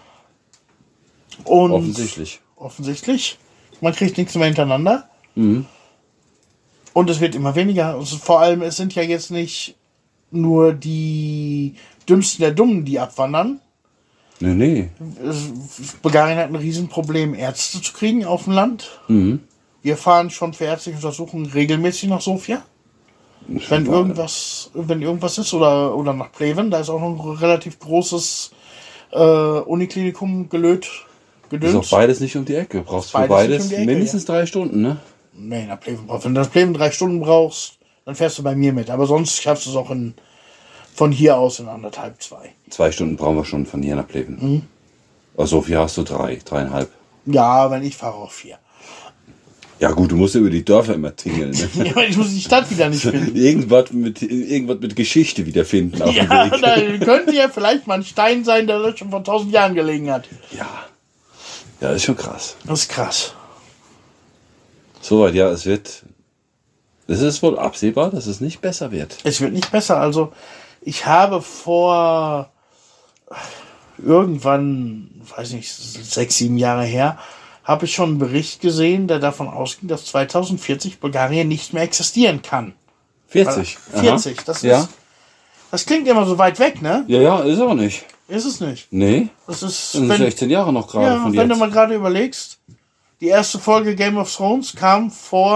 Und offensichtlich. Man kriegt nichts mehr hintereinander. Mhm. Und es wird immer weniger. Also vor allem, es sind ja jetzt nicht nur die Dümmsten der Dummen, die abwandern. Nee. Bulgarien hat ein Riesenproblem, Ärzte zu kriegen auf dem Land. Mhm. Wir fahren schon für ärztliche Untersuchungen regelmäßig nach Sofia. Wenn irgendwas ist, oder nach Pleven, da ist auch noch ein relativ großes Uniklinikum gedöns. Ist auch beides nicht um die Ecke. Brauchst für beides mindestens 3 Stunden, ne? Nee, nach Pleven. Wenn du nach Pleven 3 Stunden brauchst, dann fährst du bei mir mit. Aber sonst schaffst du es auch von hier aus in 1,5, 2. 2 Stunden brauchen wir schon von hier nach Pleven. Also Sofia hast du 3,5. Ja, wenn ich fahre auch 4. Ja gut, du musst über die Dörfer immer tingeln. Ne? Ja, ich muss die Stadt wieder nicht finden. Irgendwas mit Geschichte wiederfinden auf dem Ja, Weg. da könnte ja vielleicht mal ein Stein sein, der da schon vor 1000 Jahren gelegen hat. Ja, das ist schon krass. Das ist krass. Soweit, ja, es ist wohl absehbar, dass es nicht besser wird. Es wird nicht besser. Also, ich habe vor irgendwann, weiß nicht, 6, 7 Jahre her, habe ich schon einen Bericht gesehen, der davon ausging, dass 2040 Bulgarien nicht mehr existieren kann. 40. 40, das klingt immer so weit weg, ne? Ja, ist auch nicht. Ist es nicht. Nee, Das ist, das sind 16 Jahre noch gerade ja, von wenn jetzt. du mal gerade überlegst, die erste Folge Game of Thrones kam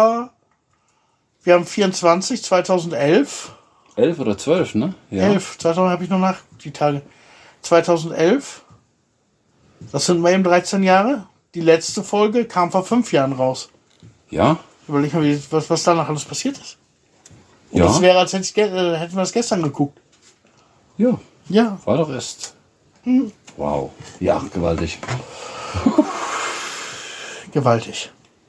wir haben 24, 2011. 11 oder 12, ne? Ja. 11, 2000 habe ich noch nach, die Tage. 2011. Das sind mal eben 13 Jahre. Die letzte Folge kam vor 5 Jahren raus. Ja? Überleg mal, was danach alles passiert ist. Und Ja. das wäre, als hätten wir das gestern geguckt. Ja. Ja. War doch erst. Wow. Ja, gewaltig. Gewaltig.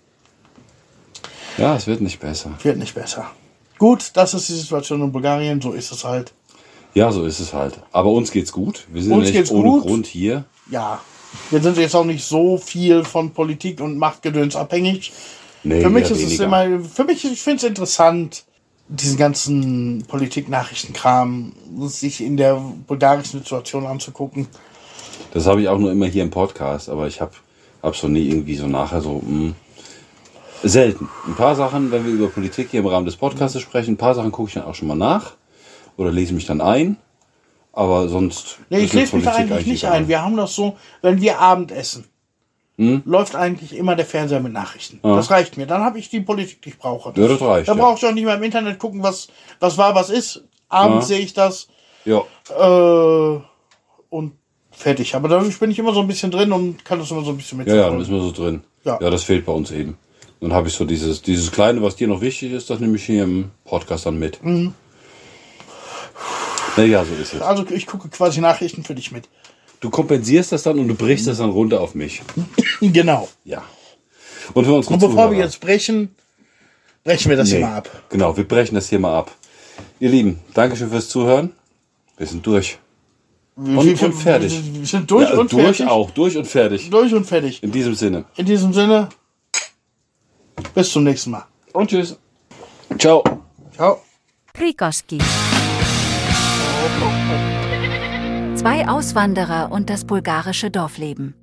Ja, es wird nicht besser. Wird nicht besser. Gut, das ist die Situation in Bulgarien, so ist es halt. Ja, so ist es halt. Aber uns geht's gut. Wir sind Uns nicht geht's ohne gut. Grund hier. Ja. Wir sind jetzt auch nicht so viel von Politik und Machtgedöns abhängig. Nee, Für mich eher ist es weniger. immer, ich finde es interessant, diesen ganzen Politik-Nachrichtenkram sich in der bulgarischen Situation anzugucken. Das habe ich auch nur immer hier im Podcast, aber ich hab's noch nie irgendwie so nachher so, selten. Ein paar Sachen, wenn wir über Politik hier im Rahmen des Podcasts sprechen, ein paar Sachen gucke ich dann auch schon mal nach oder lese mich dann ein, aber sonst... Nee, ich ist mir lese mich da Politik eigentlich nicht egal. ein. Wir haben das so, wenn wir Abendessen, läuft eigentlich immer der Fernseher mit Nachrichten. Das reicht mir. Dann habe ich die Politik, die ich brauche. Ja, das reicht, Da ja. brauche ich auch nicht mehr im Internet gucken, was war, was ist. Abends sehe ich das Ja, und fertig. Aber dadurch bin ich immer so ein bisschen drin und kann das immer so ein bisschen ja, mitverfolgen. dann ist man so drin. Ja. Ja, das fehlt bei uns eben. Dann habe ich so dieses Kleine, was dir noch wichtig ist, das nehme ich hier im Podcast dann mit. Naja, so ist es. Also ich gucke quasi Nachrichten für dich mit. Du kompensierst das dann und du brichst das dann runter auf mich. Genau. Ja. Und für unsere Und bevor wir Zuhörer. jetzt brechen wir das hier mal ab. Genau, wir brechen das hier mal ab. Ihr Lieben, Dankeschön fürs Zuhören. Wir sind durch. Und fertig. Wir sind durch und durch fertig. auch, durch und fertig. Durch und fertig. In diesem Sinne. In diesem Sinne, bis zum nächsten Mal. Und tschüss. Ciao. Ciao. Prikoski. 2 Auswanderer und das bulgarische Dorfleben.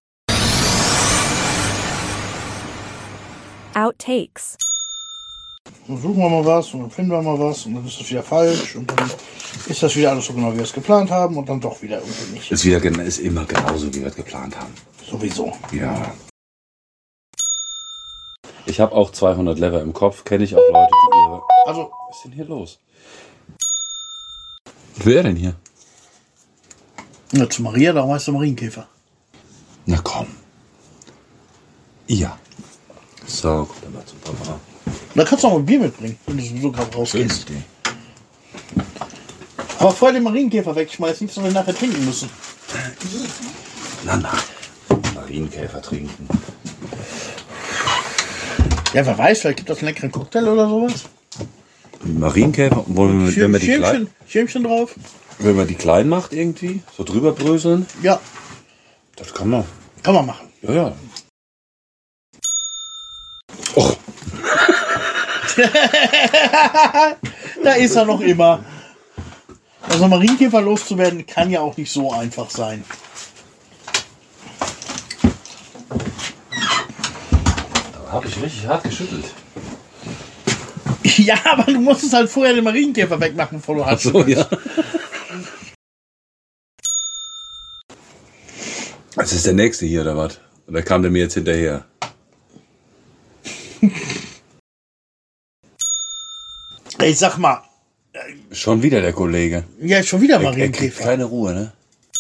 Outtakes. Dann suchen wir mal was und dann finden wir mal was und dann ist das wieder falsch und dann ist das wieder alles so genau, wie wir es geplant haben und dann doch wieder irgendwie nicht. Ist immer genauso, wie wir es geplant haben. Sowieso. Ja. Ich habe auch 200 Lever im Kopf. Kenne ich auch Leute, die ihre... Also, Was ist denn hier los? Wer denn hier? ja, zu Maria, darum heißt der Marienkäfer. Na komm. Ja. So, guck dann mal zum Papa. Da kannst du auch mal Bier mitbringen, wenn du sowieso gerade rausgehst. Aber vorher den Marienkäfer wegschmeißen, nicht, dass wir nachher trinken müssen. Na. Marienkäfer trinken. Ja, wer weiß, vielleicht gibt es einen leckeren Cocktail oder sowas. Marienkäfer, wenn Schirmchen drauf. wenn man die klein macht irgendwie, so drüber bröseln, Ja, das kann man. kann man machen. Ja. Och, Da ist er noch immer. Also Marienkäfer loszuwerden kann ja auch nicht so einfach sein. da habe ich richtig hart geschüttelt. Ja, aber du musstest halt vorher den Marienkäfer wegmachen, bevor du hast. So, ja. Das ist der nächste hier, oder was? Oder kam der mir jetzt hinterher? Ey, sag mal. Schon wieder der Kollege. Ja, schon wieder Er kriegt Marienkäfer. keine Ruhe, ne?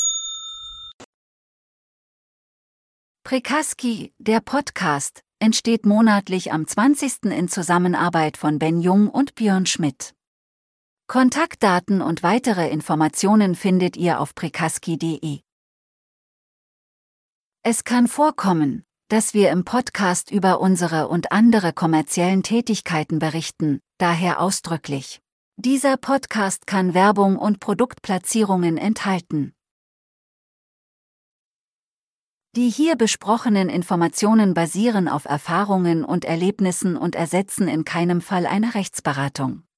Prikaski, der Podcast, entsteht monatlich am 20. in Zusammenarbeit von Ben Jung und Björn Schmidt. Kontaktdaten und weitere Informationen findet ihr auf prikaski.de. Es kann vorkommen, dass wir im Podcast über unsere und andere kommerziellen Tätigkeiten berichten, daher ausdrücklich. Dieser Podcast kann Werbung und Produktplatzierungen enthalten. Die hier besprochenen Informationen basieren auf Erfahrungen und Erlebnissen und ersetzen in keinem Fall eine Rechtsberatung.